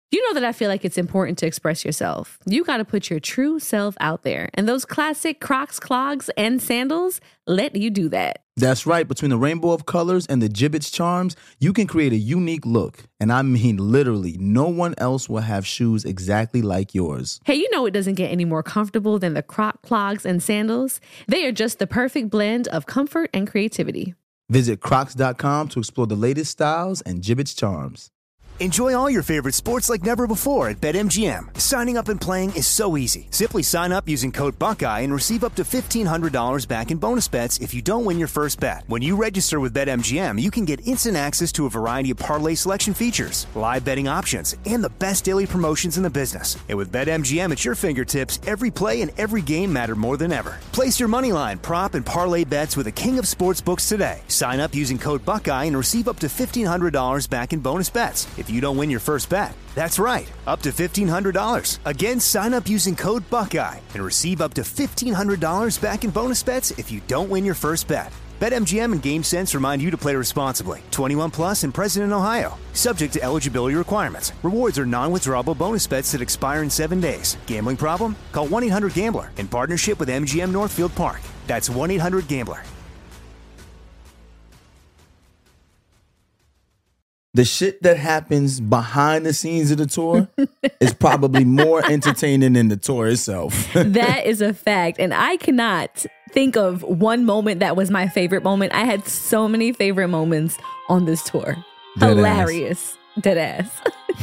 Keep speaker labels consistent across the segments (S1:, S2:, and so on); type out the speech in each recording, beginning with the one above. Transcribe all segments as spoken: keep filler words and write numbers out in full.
S1: You know that I feel like it's important to express yourself. You got to put your true self out there. And those classic Crocs, clogs, and sandals let you do that.
S2: That's right. Between the rainbow of colors and the Jibbitz charms, you can create a unique look. And I mean, literally, no one else will have shoes exactly like yours.
S1: Hey, you know it doesn't get any more comfortable than the Croc, clogs, and sandals. They are just the perfect blend of comfort and creativity.
S2: Visit crocs dot com to explore the latest styles and Jibbitz charms.
S3: Enjoy all your favorite sports like never before at BetMGM. Signing up and playing is so easy. Simply sign up using code Buckeye and receive up to fifteen hundred dollars back in bonus bets if you don't win your first bet. When you register with BetMGM, you can get instant access to a variety of parlay selection features, live betting options, and the best daily promotions in the business. And with BetMGM at your fingertips, every play and every game matter more than ever. Place your moneyline, prop, and parlay bets with the king of sportsbooks today. Sign up using code Buckeye and receive up to fifteen hundred dollars back in bonus bets if you don't win your first bet. That's right, up to fifteen hundred dollars. Again, sign up using code Buckeye and receive up to fifteen hundred dollars back in bonus bets if you don't win your first bet. BetMGM and GameSense remind you to play responsibly. twenty-one plus and present in Ohio. Subject to eligibility requirements. Rewards are non-withdrawable bonus bets that expire in seven days. Gambling problem? Call one eight hundred gambler in partnership with M G M Northfield Park. That's one eight hundred gambler.
S2: The shit that happens behind the scenes of the tour is probably more entertaining than the tour itself.
S1: That is a fact. And I cannot think of one moment that was my favorite moment. I had so many favorite moments on this tour.
S2: Dead
S1: Hilarious. Ass. Dead ass.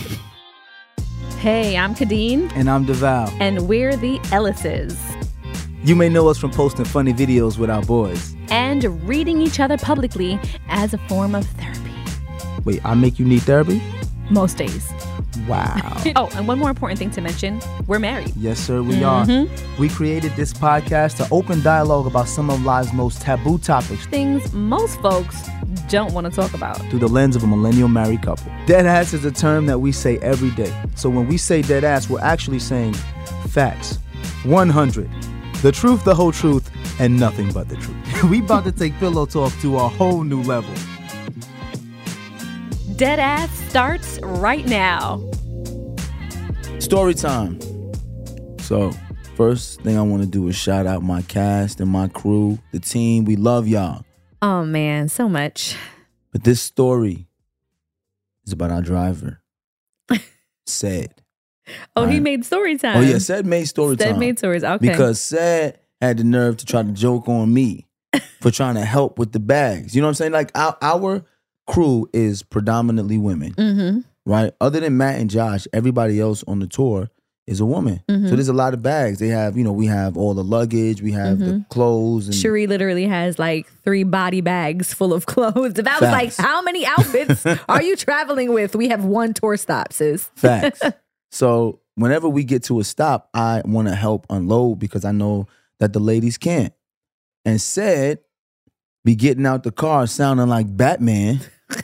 S1: Hey, I'm Kadeen.
S2: And I'm DeVal.
S1: And we're the Ellises.
S2: You may know us from posting funny videos with our boys.
S1: And reading each other publicly as a form of therapy.
S2: Wait, I make you need therapy?
S1: Most days.
S2: Wow.
S1: Oh, and one more important thing to mention. We're married.
S2: Yes, sir, we
S1: mm-hmm.
S2: are. We created this podcast to open dialogue about some of life's most taboo topics.
S1: Things most folks don't want to talk about.
S2: Through the lens of a millennial married couple. Dead ass is a term that we say every day. So when we say dead ass, we're actually saying facts. one hundred. The truth, the whole truth, and nothing but the truth. We about to take pillow talk to a whole new level.
S1: Dead Ass starts right now.
S2: Story time. So, first thing I want to do is shout out my cast and my crew, the team. We love y'all.
S1: Oh, man, so much.
S2: But this story is about our driver, Said.
S1: Oh,
S2: right?
S1: He made story time.
S2: Oh, yeah, Said made story
S1: Said
S2: time.
S1: Said made stories, okay.
S2: Because Said had the nerve to try to joke on me for trying to help with the bags. You know what I'm saying? Like, our... our crew is predominantly women,
S1: mm-hmm.
S2: right? Other than Matt and Josh, everybody else on the tour is a woman.
S1: Mm-hmm.
S2: So there's a lot of bags. They have, you know, we have all the luggage, we have mm-hmm. the clothes. And
S1: Cherie literally has like three body bags full of clothes. If I was like, how many outfits are you traveling with? We have one tour stop, sis.
S2: Facts. So whenever we get to a stop, I want to help unload because I know that the ladies can't. And Said be getting out the car sounding like Batman.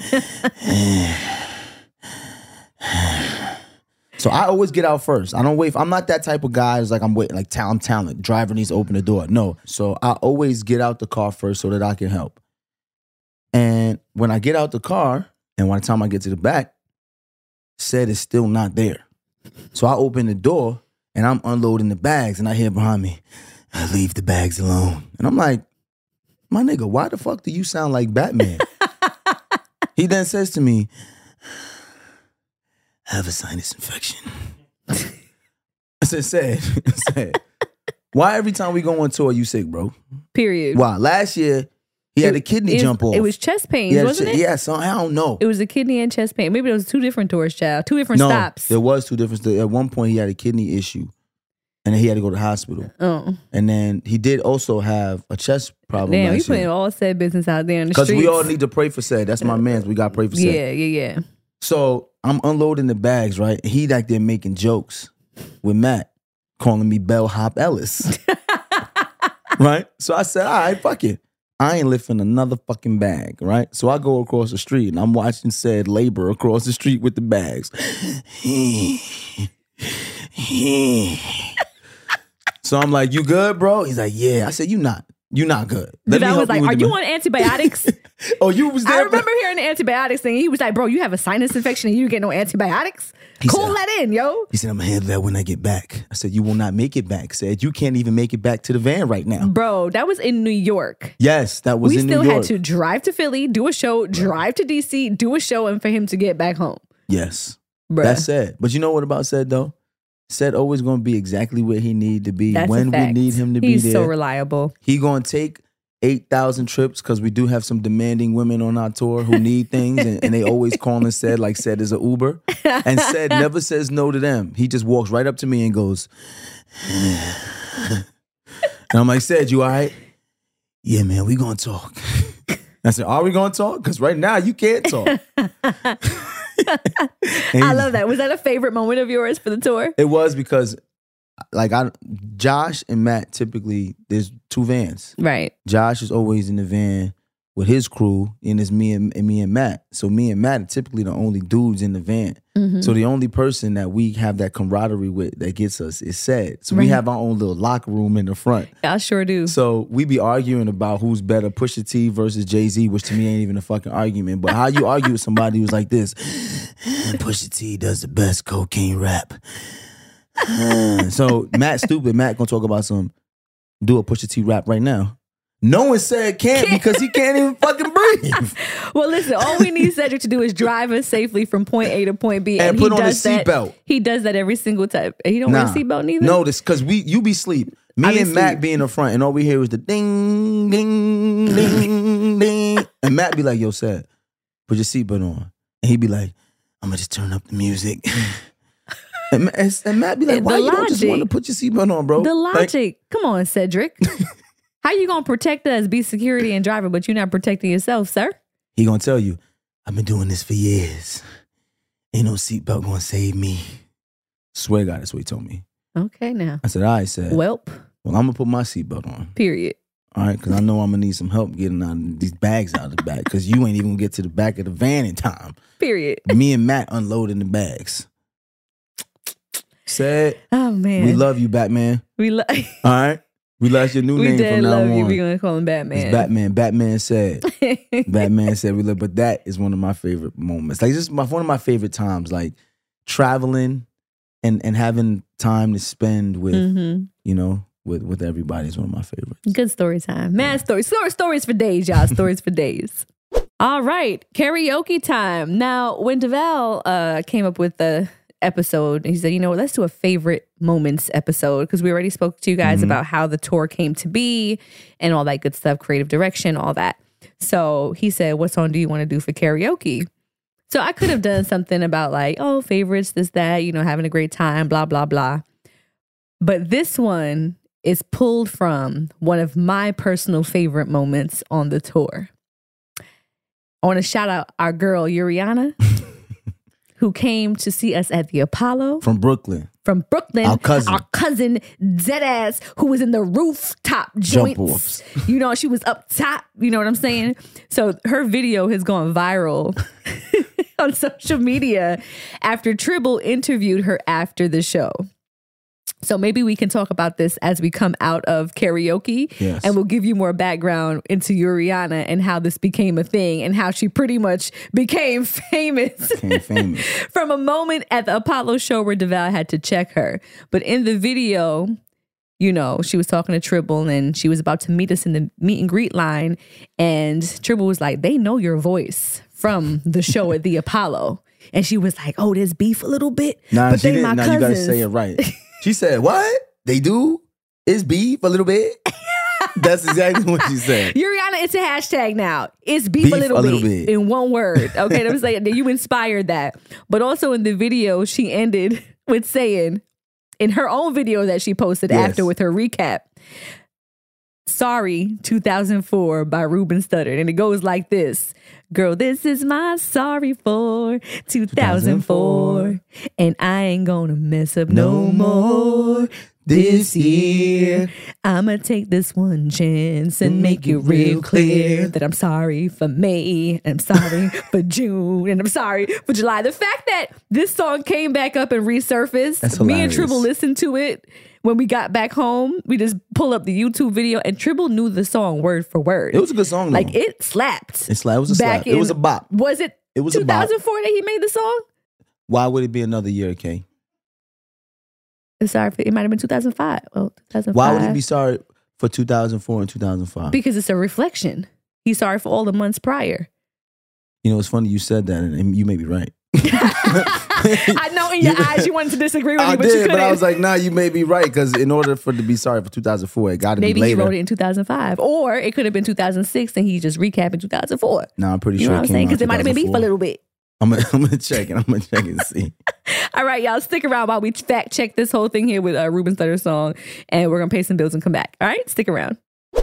S2: So I always get out first. I don't wait. For, I'm not that type of guy who's like, I'm waiting, like, I'm talent. Driver needs to open the door. No. So I always get out the car first so that I can help. And when I get out the car, and by the time I get to the back, Said is still not there. So I open the door, and I'm unloading the bags, and I hear behind me, I leave the bags alone. And I'm like, my nigga, why the fuck do you sound like Batman? He then says to me, I have a sinus infection. I said, Said, Said, why every time we go on tour, you sick, bro?
S1: Period.
S2: Why? Last year, he it, had a kidney
S1: it,
S2: jump off.
S1: It was chest pains, wasn't
S2: ch-
S1: it?
S2: Yeah, so I don't know.
S1: It was a kidney and chest pain. Maybe there was two different tours, child. Two different
S2: no,
S1: stops.
S2: There was two different stops. At one point, he had a kidney issue. And then he had to go to the hospital.
S1: Oh.
S2: And then he did also have a chest problem.
S1: Damn, we
S2: last
S1: putting
S2: year.
S1: all Said business out there in the streets.
S2: Because we all need to pray for Said. That's my man's. We got to pray for Said.
S1: Yeah, yeah, yeah.
S2: So I'm unloading the bags, right? He like there making jokes with Matt, calling me Bellhop Ellis. Right? So I said, all right, fuck it. I ain't lifting another fucking bag, right? So I go across the street and I'm watching Said labor across the street with the bags. So I'm like, you good, bro? He's like, yeah. I said, you not. You not good.
S1: Let me I was like, you are you on antibiotics?
S2: Oh, you was there.
S1: I remember hearing the antibiotics thing. He was like, bro, you have a sinus infection and you get no antibiotics?
S2: He
S1: Call
S2: said,
S1: that in, yo.
S2: He said, I'm going to handle that when I get back. I said, you will not make it back. Said, you can't even make it back to the van right now.
S1: Bro, that was in New York.
S2: Yes, that was
S1: we
S2: in New
S1: still
S2: York.
S1: had to drive to Philly, do a show, drive to D C, do a show, and for him to get back home.
S2: Yes.
S1: Bruh.
S2: That's sad. But you know what about said though? Said always going to be exactly where he need to be
S1: That's
S2: when
S1: a
S2: we
S1: fact.
S2: need him to
S1: He's
S2: be there.
S1: so reliable.
S2: He going to take eight thousand trips because we do have some demanding women on our tour who need things and, and they always call and said like said is an Uber. And said never says no to them. He just walks right up to me and goes, and I'm like, said, you all right? Yeah, man, we going to talk. I said, are we going to talk? Because right now you can't talk.
S1: I love that. Was that a favorite moment of yours for the tour?
S2: It was because like I, Josh and Matt typically, there's two vans.
S1: Right.
S2: Josh is always in the van with his crew, and it's me and, and me and Matt. So me and Matt are typically the only dudes in the van.
S1: Mm-hmm.
S2: So the only person that we have that camaraderie with that gets us is Said. So
S1: Right.
S2: we have our own little locker room in the front.
S1: I sure do.
S2: So we be arguing about who's better, Pusha T versus Jay-Z, which to me ain't even a fucking argument. But how you argue with somebody who's like this, Pusha T does the best cocaine rap. So Matt stupid. Matt gonna talk about some do a Pusha T rap right now. No one said can't because he can't even fucking breathe.
S1: Well, listen, all we need Cedric to do is drive us safely from point A to point B.
S2: And
S1: he
S2: put on
S1: does
S2: the
S1: that-
S2: seatbelt.
S1: He does that every single time. He don't
S2: Nah.
S1: wear a seatbelt neither?
S2: No, this because we you be sleep. Me
S1: I be
S2: and Matt
S1: sleep.
S2: be in the front, and all we hear is the ding, ding, ding, ding. And Matt be like, yo, Sad, put your seatbelt on. And he be like, I'm gonna just turn up the music. and, Ma- and and Matt be like,
S1: The
S2: why you don't just
S1: logic.
S2: want to put your seatbelt on, bro?
S1: The
S2: Like,
S1: logic. Come on, Cedric. How you gonna protect us, be security and driver, but you're not protecting yourself, sir?
S2: he gonna tell you, I've been doing this for years. Ain't no seatbelt gonna save me. Swear to God, that's what he told me.
S1: Okay, now.
S2: I said, all right, Sad. Well,
S1: Welp.
S2: I'm gonna put my seatbelt on.
S1: Period.
S2: All right, because I know I'm gonna need some help getting out of these bags out of the back. Because you ain't even gonna get to the back of the van in time.
S1: Period.
S2: Me and Matt unloading the bags. Said,
S1: Oh man.
S2: we love you, Batman.
S1: We love
S2: All right, we love your new
S1: We
S2: name
S1: did
S2: from now
S1: love you.
S2: on.
S1: We're gonna call him Batman.
S2: It's Batman. Batman said. Batman said we love. But that is one of my favorite moments. Like just my one of my favorite times. Like traveling and and having time to spend with
S1: hmm
S2: you know with with everybody is one of my favorites.
S1: Good story time. Mad stories. Stories, stories for days, y'all. Stories for days. All right. Karaoke time. Now, when DeVal uh, came up with the episode, he said, you know what, let's do a favorite moments episode because we already spoke to you guys
S2: Mhm.
S1: about how the tour came to be and all that good stuff, creative direction, all that. So he said, what song do you want to do for karaoke? So I could have done something about like, oh, favorites, this, that, you know, having a great time, blah, blah, blah. But this one is pulled from one of my personal favorite moments on the tour. I want to shout out our girl, Uriana, who came to see us at the Apollo
S2: From Brooklyn.
S1: from Brooklyn.
S2: Our cousin.
S1: Our cousin, Deadass, who was in the rooftop
S2: Jump
S1: joints. You know, she was up top. You know what I'm saying? So her video has gone viral on social media after Tribble interviewed her after the show. So maybe we can talk about this as we come out of karaoke,
S2: Yes.
S1: and we'll give you more background into Uriana and how this became a thing and how she pretty much became famous
S2: Became famous.
S1: from a moment at the Apollo show where DeVal had to check her. But in the video, you know, she was talking to Tribble and she was about to meet us in the meet and greet line. And Tribble was like, they know your voice from the show at the Apollo. And she was like, oh, there's beef a little bit.
S2: Nah,
S1: but
S2: she
S1: they
S2: didn't.
S1: my
S2: Now you gotta
S1: cousins.
S2: say it right. She said, "What they do is beef a little bit." That's exactly what she said.
S1: Uriana, it's a hashtag now. It's beef,
S2: Beef
S1: a, little,
S2: a little
S1: bit,
S2: bit.
S1: in one word. Okay, I'm saying that you inspired that. But also in the video, she ended with saying, in her own video that she posted
S2: Yes.
S1: after with her recap, Sorry, two thousand four by Ruben Studdard. And it goes like this. Girl, this is my sorry for two thousand four. And I ain't gonna mess up no more.
S2: this year.
S1: I'ma take this one chance and make it real clear that I'm sorry for May, and I'm sorry for June, and I'm sorry for July. The fact that this song came back up and resurfaced,
S2: That's
S1: me
S2: hilarious.
S1: and Tribble listened to it when we got back home. We just pull up the YouTube video, and Tribble knew the song word for word.
S2: It was a good song, though.
S1: Like, it slapped.
S2: It's like, it was a
S1: back
S2: slap. It was a bop.
S1: Was it,
S2: It was a
S1: two
S2: bop.
S1: thousand four that he made the song?
S2: Why would it be another year, Kay?
S1: Sorry, for, it might have been two thousand five. Oh, two thousand five.
S2: Why would he be sorry for two thousand four and two thousand five?
S1: Because it's a reflection. He's sorry for all the months prior.
S2: You know, it's funny you said that, and you may be right.
S1: I know in your
S2: You-
S1: eyes you wanted to disagree with
S2: I
S1: me, but you
S2: did,
S1: couldn't.
S2: but I was like, nah, you may be right, because in order for it to be sorry for two thousand four, it got to be
S1: Maybe he
S2: later.
S1: wrote it in two thousand five. Or it could have been two thousand six and he just recapped in two thousand four.
S2: Nah, I'm pretty
S1: You
S2: sure
S1: know what
S2: it
S1: I'm
S2: came
S1: saying?
S2: out
S1: Because it might have been beef a
S2: two thousand four.
S1: little bit.
S2: I'm gonna, I'm gonna check it. I'm gonna check it and see.
S1: All right, y'all, stick around while we fact check this whole thing here with uh, Ruben Stutter's song, and we're going to pay some bills and come back. All right, stick around.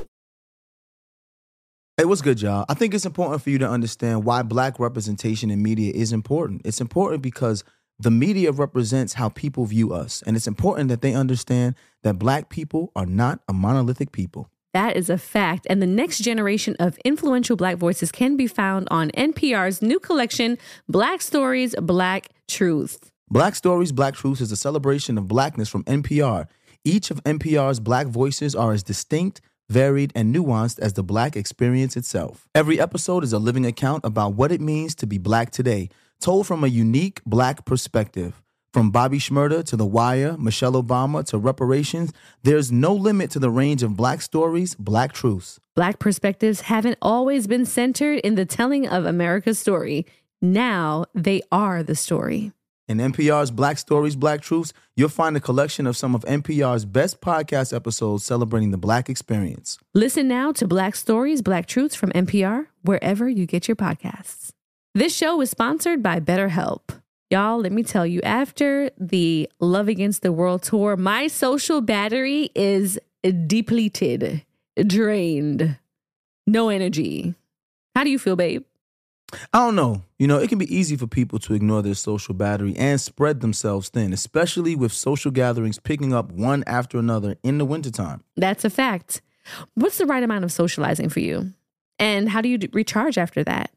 S2: Hey, what's good, y'all? I think it's important for you to understand why black representation in media is important. It's important because the media represents how people view us, and it's important that they understand that black people are not a monolithic people.
S1: That is a fact. And the next generation of influential Black voices can be found on N P R's new collection, Black Stories, Black Truth.
S2: Black Stories, Black Truths is a celebration of blackness from N P R. Each of N P R's black voices are as distinct, varied, and nuanced as the black experience itself. Every episode is a living account about what it means to be black today, told from a unique black perspective. From Bobby Shmurda to The Wire, Michelle Obama to reparations, there's no limit to the range of black stories, black truths.
S1: Black perspectives haven't always been centered in the telling of America's story. Now they are the story.
S2: In N P R's Black Stories, Black Truths, you'll find a collection of some of N P R's best podcast episodes celebrating the black experience.
S1: Listen now to Black Stories, Black Truths from N P R, wherever you get your podcasts. This show is sponsored by BetterHelp. Y'all, let me tell you, after the Love Against the World tour, my social battery is depleted, drained, no energy. How do you feel, babe?
S2: I don't know. You know, it can be easy for people to ignore their social battery and spread themselves thin, especially with social gatherings picking up one after another in the wintertime.
S1: That's a fact. What's the right amount of socializing for you? And how do you d- recharge after that?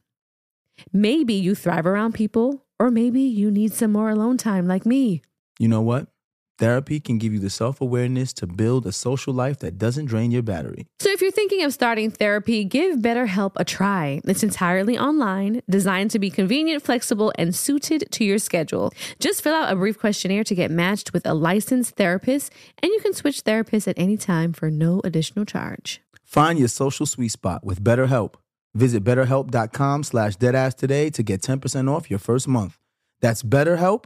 S1: Maybe you thrive around people, or maybe you need some more alone time like me.
S2: You know what? Therapy can give you the self-awareness to build a social life that doesn't drain your battery.
S1: So if you're thinking of starting therapy, give BetterHelp a try. It's entirely online, designed to be convenient, flexible, and suited to your schedule. Just fill out a brief questionnaire to get matched with a licensed therapist, and you can switch therapists at any time for no additional charge.
S2: Find your social sweet spot with BetterHelp. Visit betterhelp.com slash deadass today to get ten percent off your first month. That's BetterHelp,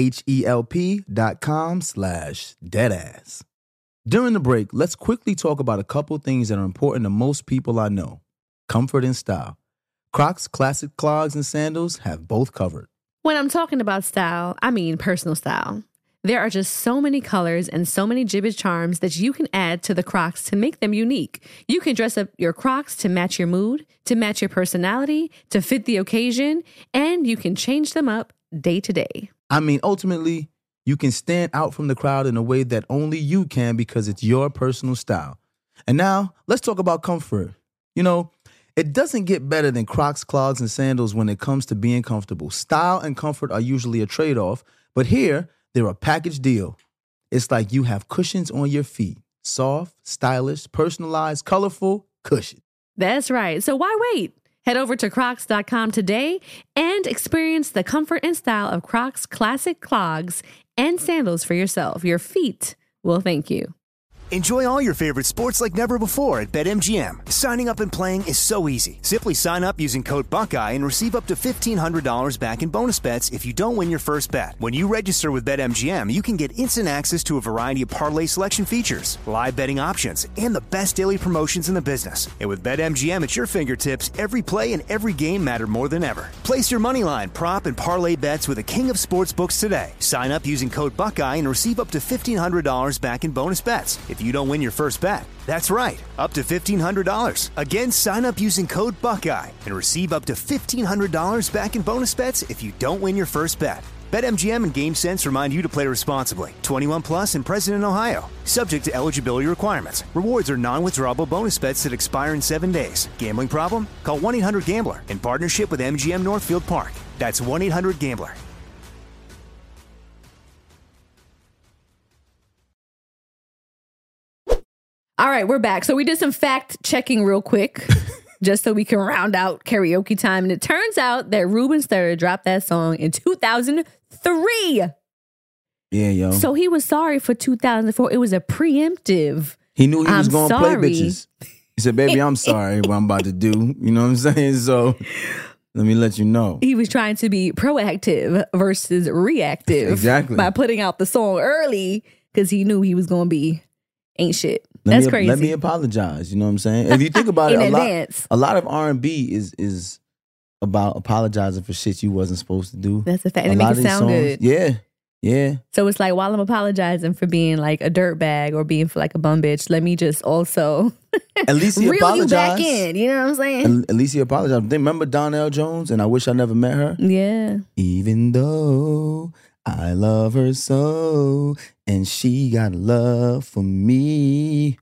S2: H-E-L-P dot com slash deadass. During the break, let's quickly talk about a couple things that are important to most people I know. Comfort and style. Crocs classic clogs and sandals have both covered.
S1: When I'm talking about style, I mean personal style. There are just so many colors and so many Jibbitz charms that you can add to the Crocs to make them unique. You can dress up your Crocs to match your mood, to match your personality, to fit the occasion, and you can change them up day to day.
S2: I mean, ultimately, you can stand out from the crowd in a way that only you can because it's your personal style. And now, let's talk about comfort. You know, it doesn't get better than Crocs, clogs, and sandals when it comes to being comfortable. Style and comfort are usually a trade-off, but here, they're a package deal. It's like you have cushions on your feet. Soft, stylish, personalized, colorful cushion.
S1: That's right. So why wait? Head over to crocs dot com today and experience the comfort and style of Crocs classic clogs and sandals for yourself. Your feet will thank you.
S3: Enjoy all your favorite sports like never before at BetMGM. Signing up and playing is so easy. Simply sign up using code Buckeye and receive up to fifteen hundred dollars back in bonus bets if you don't win your first bet. When you register with BetMGM, you can get instant access to a variety of parlay selection features, live betting options, and the best daily promotions in the business. And with BetMGM at your fingertips, every play and every game matter more than ever. Place your moneyline, prop, and parlay bets with the king of sportsbooks today. Sign up using code Buckeye and receive up to fifteen hundred dollars back in bonus bets if you don't win your first bet. That's right, up to fifteen hundred dollars. Again, sign up using code Buckeye and receive up to fifteen hundred dollars back in bonus bets if you don't win your first bet. BetMGM and GameSense remind you to play responsibly. twenty-one plus and present in Ohio. Subject to eligibility requirements. Rewards are non-withdrawable bonus bets that expire in seven days. Gambling problem? Call one eight hundred gambler in partnership with M G M Northfield Park. That's one eight hundred gambler.
S1: All right, we're back. So we did some fact checking real quick, just so we can round out karaoke time. And it turns out that Ruben Studdard dropped that song in two thousand three.
S2: Yeah, yo.
S1: So he was sorry for two thousand four. It was a preemptive.
S2: He knew he was
S1: I'm
S2: going to play
S1: sorry.
S2: bitches. He said, baby, I'm sorry what I'm about to do. You know what I'm saying? So let me let you know.
S1: He was trying to be proactive versus reactive.
S2: Exactly.
S1: By putting out the song early because he knew he was going to be ain't shit.
S2: Let
S1: That's
S2: me,
S1: crazy.
S2: Let me apologize. You know what I'm saying? If you think about it,
S1: In
S2: a lot,
S1: advance.
S2: a lot of R and B is is about apologizing for shit you wasn't supposed to do.
S1: That's a fact.
S2: A
S1: And it
S2: lot
S1: makes
S2: of
S1: it
S2: these
S1: sound
S2: songs-
S1: good.
S2: Yeah, yeah.
S1: So it's like, while I'm apologizing for being like a dirtbag or being for like a bum bitch, let me just also
S2: At least he
S1: reel you back
S2: apologized.
S1: in. You know what I'm saying?
S2: At, at least he apologized. Then remember Donnell Jones and I Wish I Never Met Her?
S1: Yeah.
S2: Even though I love her so and she got love for me,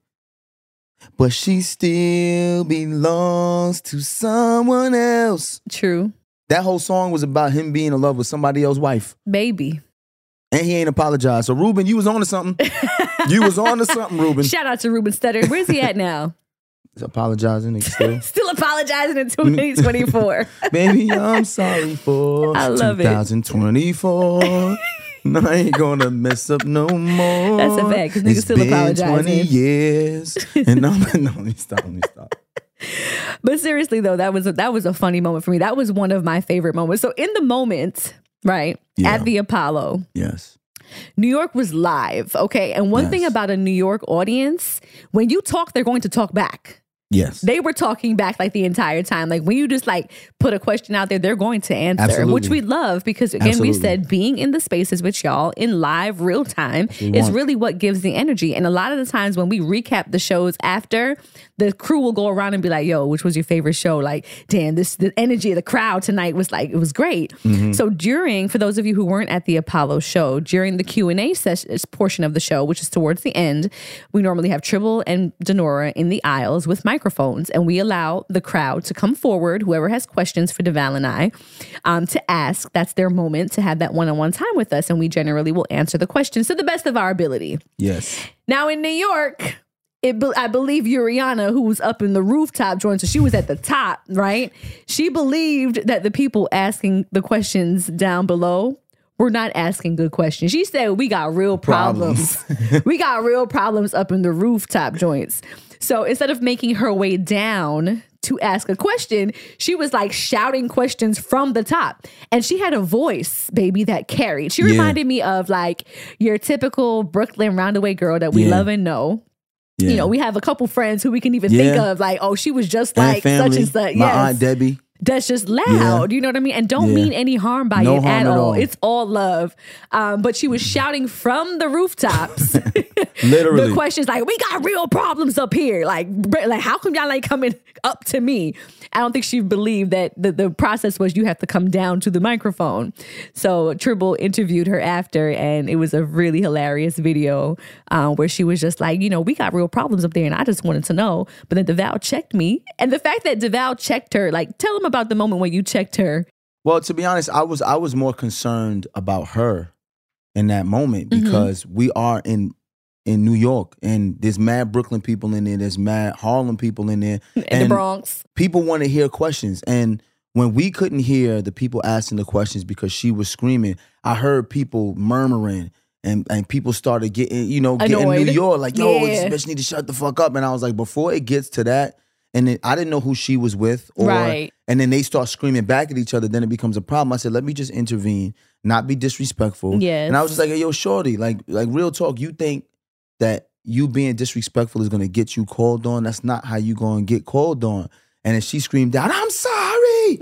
S2: but she still belongs to someone else.
S1: True.
S2: That whole song was about him being in love with somebody else's wife.
S1: Baby.
S2: And he ain't apologized. So Ruben, you was on to something. You was on to something, Ruben.
S1: Shout out to Ruben Studdard. Where's he at now?
S2: He's apologizing nigga, still.
S1: Still apologizing in twenty twenty-four.
S2: Baby, I'm sorry for
S1: I love it.
S2: twenty twenty-four. No, I ain't gonna mess up no more.
S1: That's a fact, 'cause niggas
S2: It's
S1: still
S2: been
S1: apologizing.
S2: twenty years. And I'm no, let me stop, let me stop.
S1: But seriously though, that was a, that was a funny moment for me. That was one of my favorite moments. So in the moment, right,
S2: Yeah.
S1: at the Apollo,
S2: Yes.
S1: New York was live, okay? And one
S2: Yes.
S1: thing about a New York audience, when you talk, they're going to talk back.
S2: Yes.
S1: They were talking back like the entire time. Like when you just like put a question out there, they're going to answer,
S2: Absolutely.
S1: which we love because again,
S2: Absolutely.
S1: we said being in the spaces with y'all in live real time
S2: we
S1: is
S2: want.
S1: really what gives the energy. And a lot of the times when we recap the shows after, the crew will go around and be like, yo, which was your favorite show? Like, damn, this the energy of the crowd tonight was like, it was great.
S2: Mm-hmm.
S1: So during, for those of you who weren't at the Apollo show, during the Q and A session portion of the show, which is towards the end, we normally have Tribble and Denora in the aisles with microphones, and we allow the crowd to come forward, whoever has questions for DeVal and I, um, to ask. That's their moment to have that one-on-one time with us, and we generally will answer the questions to the best of our ability.
S2: Yes.
S1: Now in New York, it, be- I believe Uriana, who was up in the rooftop joint, so she was at the top, right? She believed that the people asking the questions down below were not asking good questions. She said, we got real problems.
S2: Problems.
S1: We got real problems up in the rooftop joints. So instead of making her way down to ask a question, she was like shouting questions from the top. And she had a voice, baby, that carried. She
S2: Yeah.
S1: reminded me of like your typical Brooklyn roundaway girl that we
S2: Yeah.
S1: love and know.
S2: Yeah.
S1: You know, we have a couple friends who we can even think
S2: Yeah.
S1: of like, oh, she was just
S2: And
S1: like
S2: family,
S1: such and such.
S2: my
S1: Yes.
S2: Aunt Debbie.
S1: That's just loud, you know what I mean? And don't
S2: Yeah.
S1: mean any harm by
S2: No
S1: it
S2: harm
S1: at
S2: at
S1: all.
S2: all.
S1: It's all love. Um, but she was shouting from the rooftops.
S2: Literally.
S1: The questions like, we got real problems up here. Like, br- like how come y'all ain't coming up to me? I don't think she believed that the, the process was you have to come down to the microphone. So Tribble interviewed her after, and it was a really hilarious video uh, where she was just like, you know, we got real problems up there, and I just wanted to know. But then DeVal checked me. And the fact that DeVal checked her, like, tell him about the moment when you checked her.
S2: Well, to be honest, I was I was more concerned about her in that moment because we are in in New York and there's mad Brooklyn people in there, there's mad Harlem people in there,
S1: In
S2: and
S1: the Bronx.
S2: people want to hear questions. And when we couldn't hear the people asking the questions because she was screaming, I heard people murmuring. And and people started getting, you know, getting
S1: Annoyed.
S2: New York, like, yo,
S1: Yeah.
S2: this bitch need to shut the fuck up. And I was like, before it gets to that, and then I didn't know who she was with. Or,
S1: Right.
S2: And then they start screaming back at each other, then it becomes a problem. I said, let me just intervene, not be disrespectful.
S1: Yes.
S2: And I was just like, hey, yo, shorty, like, like real talk, you think that you being disrespectful is gonna get you called on? That's not how you gonna get called on. And then she screamed out, I'm sorry.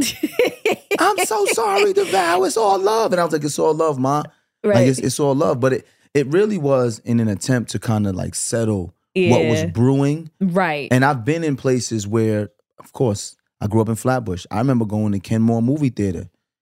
S2: I'm so sorry, DeVal. It's all love. And I was like, it's all love, ma.
S1: Right.
S2: Like, it's, it's all love. But it, it really was in an attempt to kind of like settle what was
S1: Yeah.
S2: brewing.
S1: Right.
S2: And I've been in places where, of course, I grew up in Flatbush. I remember going to Kenmore movie theater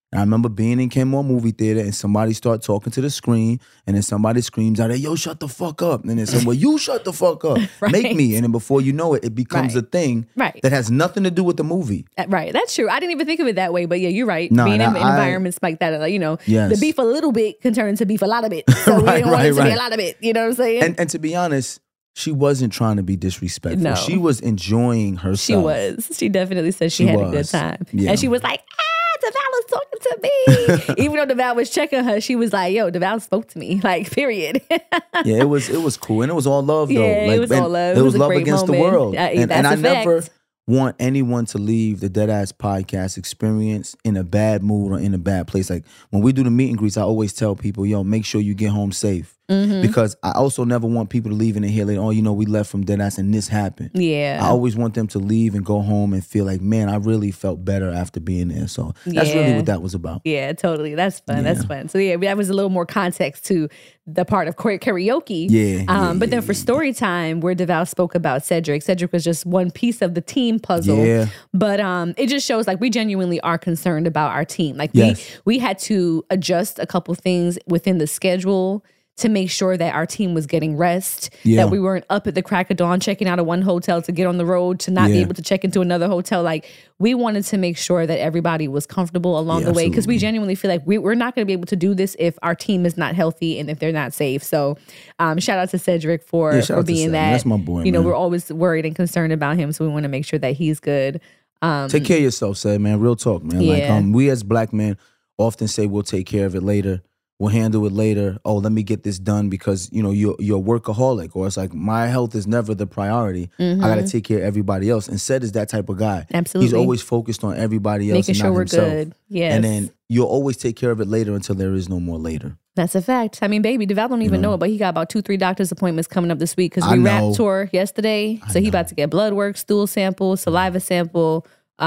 S2: And I remember being in Kenmore movie theater and somebody start talking to the screen and then somebody screams out, hey, yo, shut the fuck up. And then someone, well, you shut the fuck up.
S1: Right.
S2: Make me. And then before you know it, it becomes
S1: Right.
S2: a thing
S1: Right.
S2: that has nothing to do with the movie.
S1: Uh, Right. That's true. I didn't even think of it that way, but yeah, you're right.
S2: No,
S1: Being in
S2: I-
S1: environments like that, like, you know,
S2: Yes.
S1: the beef a little bit can turn into beef a lot of it. So we
S2: Right,
S1: didn't want it
S2: right,
S1: to be a
S2: right.
S1: lot of it. You know what I'm saying?
S2: And, and to be honest, she wasn't trying to be disrespectful.
S1: No.
S2: She was enjoying herself.
S1: She was. She definitely said she,
S2: She
S1: had a good
S2: was.
S1: time.
S2: Yeah.
S1: And she was like, ah, DeVal is talking to me. Even though DeVal was checking her, she was like, yo, DeVal spoke to me. Like, period.
S2: Yeah, it was it was cool. And it was all love, though.
S1: Yeah, it
S2: like,
S1: was
S2: and
S1: all love.
S2: It
S1: It
S2: was,
S1: was a
S2: love
S1: great
S2: against the
S1: moment.
S2: world.
S1: Uh,
S2: and
S1: that's
S2: and I
S1: a fact.
S2: never want anyone to leave the Deadass Podcast experience in a bad mood or in a bad place. Like, when we do the meet and greets, I always tell people, yo, make sure you get home safe.
S1: Mm-hmm.
S2: Because I also never want people to leave and hear later, oh, you know, we left from Deadass and this happened.
S1: Yeah.
S2: I always want them to leave and go home and feel like, man, I really felt better after being there. So that's really
S1: Yeah.
S2: what that was about.
S1: Yeah, totally. That's fun. That's
S2: Yeah.
S1: fun. So yeah, that was a little more context to the part of chor- karaoke.
S2: Yeah,
S1: Um,
S2: yeah,
S1: but then
S2: yeah,
S1: for story time, where DeVal spoke about Cedric, Cedric was just one piece of the team puzzle.
S2: Yeah.
S1: But um, it just shows like we genuinely are concerned about our team. Like
S2: Yes.
S1: we we had to adjust a couple things within the schedule to make sure that our team was getting rest,
S2: Yeah.
S1: that we weren't up at the crack of dawn checking out of one hotel to get on the road to not be
S2: Yeah.
S1: able to check into another hotel. Like we wanted to make sure that everybody was comfortable along
S2: Yeah,
S1: the way because we
S2: absolutely.
S1: genuinely feel like we, we're not going to be able to do this if our team is not healthy and if they're not safe. So um, shout out to Cedric for,
S2: Yeah, shout
S1: for
S2: out to
S1: being
S2: Cedric.
S1: that.
S2: That's my boy,
S1: You know,
S2: man.
S1: we're always worried and concerned about him. So we want to make sure that he's good. Um,
S2: Take care of yourself, Sed, man. Real talk, man. Like,
S1: Yeah.
S2: um, we as black men often say we'll take care of it later. We'll handle it later. Oh, let me get this done because, you know, you're, you're a workaholic. Or it's like, my health is never the priority. I got to take care of everybody else. And Sed is that type of guy.
S1: Mm-hmm. Absolutely.
S2: He's always focused on everybody else
S1: Making
S2: and
S1: sure
S2: not
S1: we're
S2: himself.
S1: good. Yes.
S2: And then you'll always take care of it later until there is no more later.
S1: That's a fact. I mean, baby, DeVal don't even know it, but he got about two, three doctor's appointments coming up this week because
S2: I
S1: we
S2: know.
S1: wrapped tour yesterday. So he about to get blood work, stool sample, saliva sample,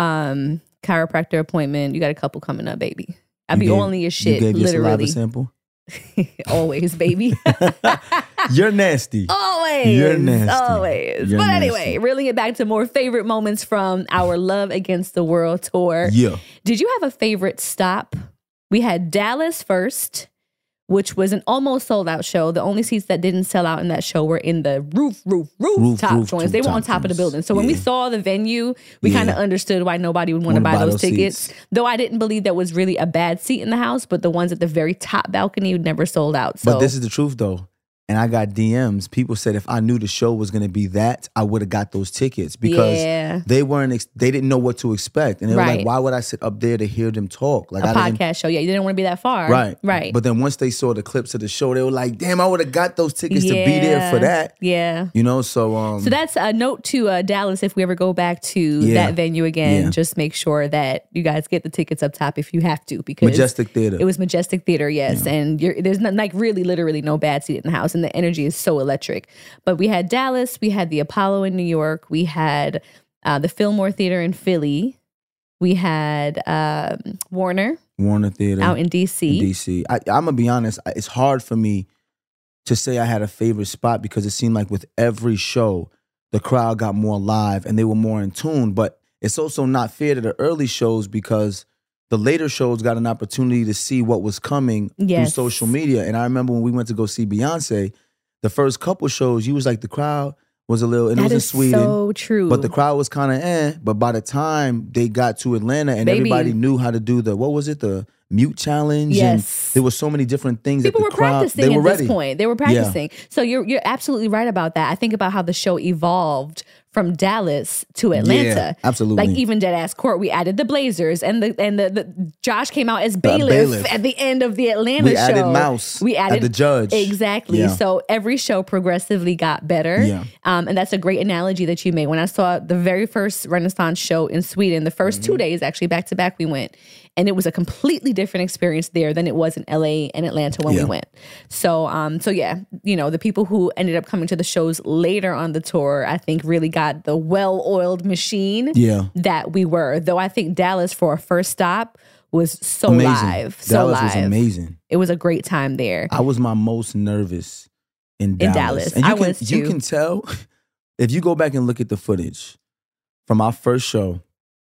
S1: um, chiropractor appointment. You got a couple coming up, baby. I
S2: You
S1: be
S2: gave-
S1: on your
S2: You
S1: shit,
S2: gave your saliva
S1: literally.
S2: sample?
S1: Always, baby.
S2: You're nasty.
S1: Always.
S2: You're nasty.
S1: Always.
S2: You're
S1: but
S2: nasty.
S1: anyway, reeling it back to more favorite moments from our Love Against the World tour.
S2: Yeah.
S1: Did you have a favorite stop? We had Dallas first, which was an almost sold out show. The only seats that didn't sell out in that show were in the roof, roof, rooftop
S2: roof,
S1: joints. They were on
S2: rooftop
S1: top of the
S2: joints.
S1: building. So when we
S2: Yeah.
S1: saw the venue, we
S2: Yeah.
S1: kind of understood why nobody would want to
S2: Wanna
S1: buy those, tickets.
S2: seats.
S1: Though I didn't believe that was really a bad seat in the house, but the ones at the very top balcony never sold out. So
S2: But this is the truth, though. And I got D Ms. People said if I knew the show was going to be that, I would have got those tickets because
S1: Yeah.
S2: they weren't. Ex- they didn't know what to expect, and they were
S1: Right.
S2: like, "Why would I sit up there to hear them talk?" Like
S1: a
S2: I didn't.
S1: podcast show. Yeah, you didn't want to be that far.
S2: Right,
S1: Right.
S2: But then once they saw the clips of the show, they were like, "Damn, I would have got those tickets to be there for that."
S1: Yeah.
S2: You know, so um,
S1: So that's a note to uh, Dallas. If we ever go back to
S2: Yeah.
S1: that venue again,
S2: Yeah.
S1: just make sure that you guys get the tickets up top if you have to, because
S2: Majestic Theater.
S1: It was Majestic Theater, yes, and you're, there's not, like really, literally no bad seat in the house, and the energy is so electric. But we had Dallas, we had the Apollo in New York, we had uh, the Fillmore Theater in Philly, we had um, Warner
S2: Warner Theater
S1: out in D C.
S2: in D C. I, I'm gonna be honest. I- It's hard for me to say I had a favorite spot because it seemed like with every show, the crowd got more live and they were more in tune. But it's also not fair to the early shows because the later shows got an opportunity to see what was coming
S1: Yes.
S2: through social media. And I remember when we went to go see Beyonce, the first couple shows, you was like the crowd was a little, and it
S1: That
S2: was in
S1: is
S2: Sweden.
S1: so true.
S2: But the crowd was kind of eh. But by the time they got to Atlanta and
S1: Baby.
S2: everybody knew how to do the, what was it, the mute challenge?
S1: Yes.
S2: And there were so many different things
S1: People
S2: that
S1: were
S2: the crowd,
S1: practicing
S2: they were
S1: at
S2: ready.
S1: this point. They were practicing. So you're you're absolutely right about that. I think about how the show evolved from Dallas to Atlanta.
S2: Yeah, absolutely.
S1: Like even Deadass Court, we added the Blazers and the and the, the Josh came out as bailiff,
S2: bailiff.
S1: at the end of the Atlanta
S2: We
S1: show.
S2: added Mouse
S1: We added
S2: at the judge.
S1: Exactly.
S2: Yeah.
S1: So every show progressively got better.
S2: Yeah.
S1: Um, and that's a great analogy that you made. When I saw the very first Renaissance show in Sweden, the first
S2: Mm-hmm.
S1: two days actually back to back we went. And it was a completely different experience there than it was in L A and Atlanta when
S2: Yeah.
S1: we went. So, um, so yeah, you know, the people who ended up coming to the shows later on the tour, I think really got the well-oiled machine
S2: Yeah.
S1: that we were. Though I think Dallas for a first stop was so
S2: Amazing.
S1: live, so
S2: Dallas
S1: live.
S2: was amazing.
S1: It was a great time there.
S2: I was my most nervous in Dallas.
S1: Dallas.
S2: And you
S1: I
S2: can,
S1: was
S2: you
S1: too.
S2: can tell if you go back and look at the footage from our first show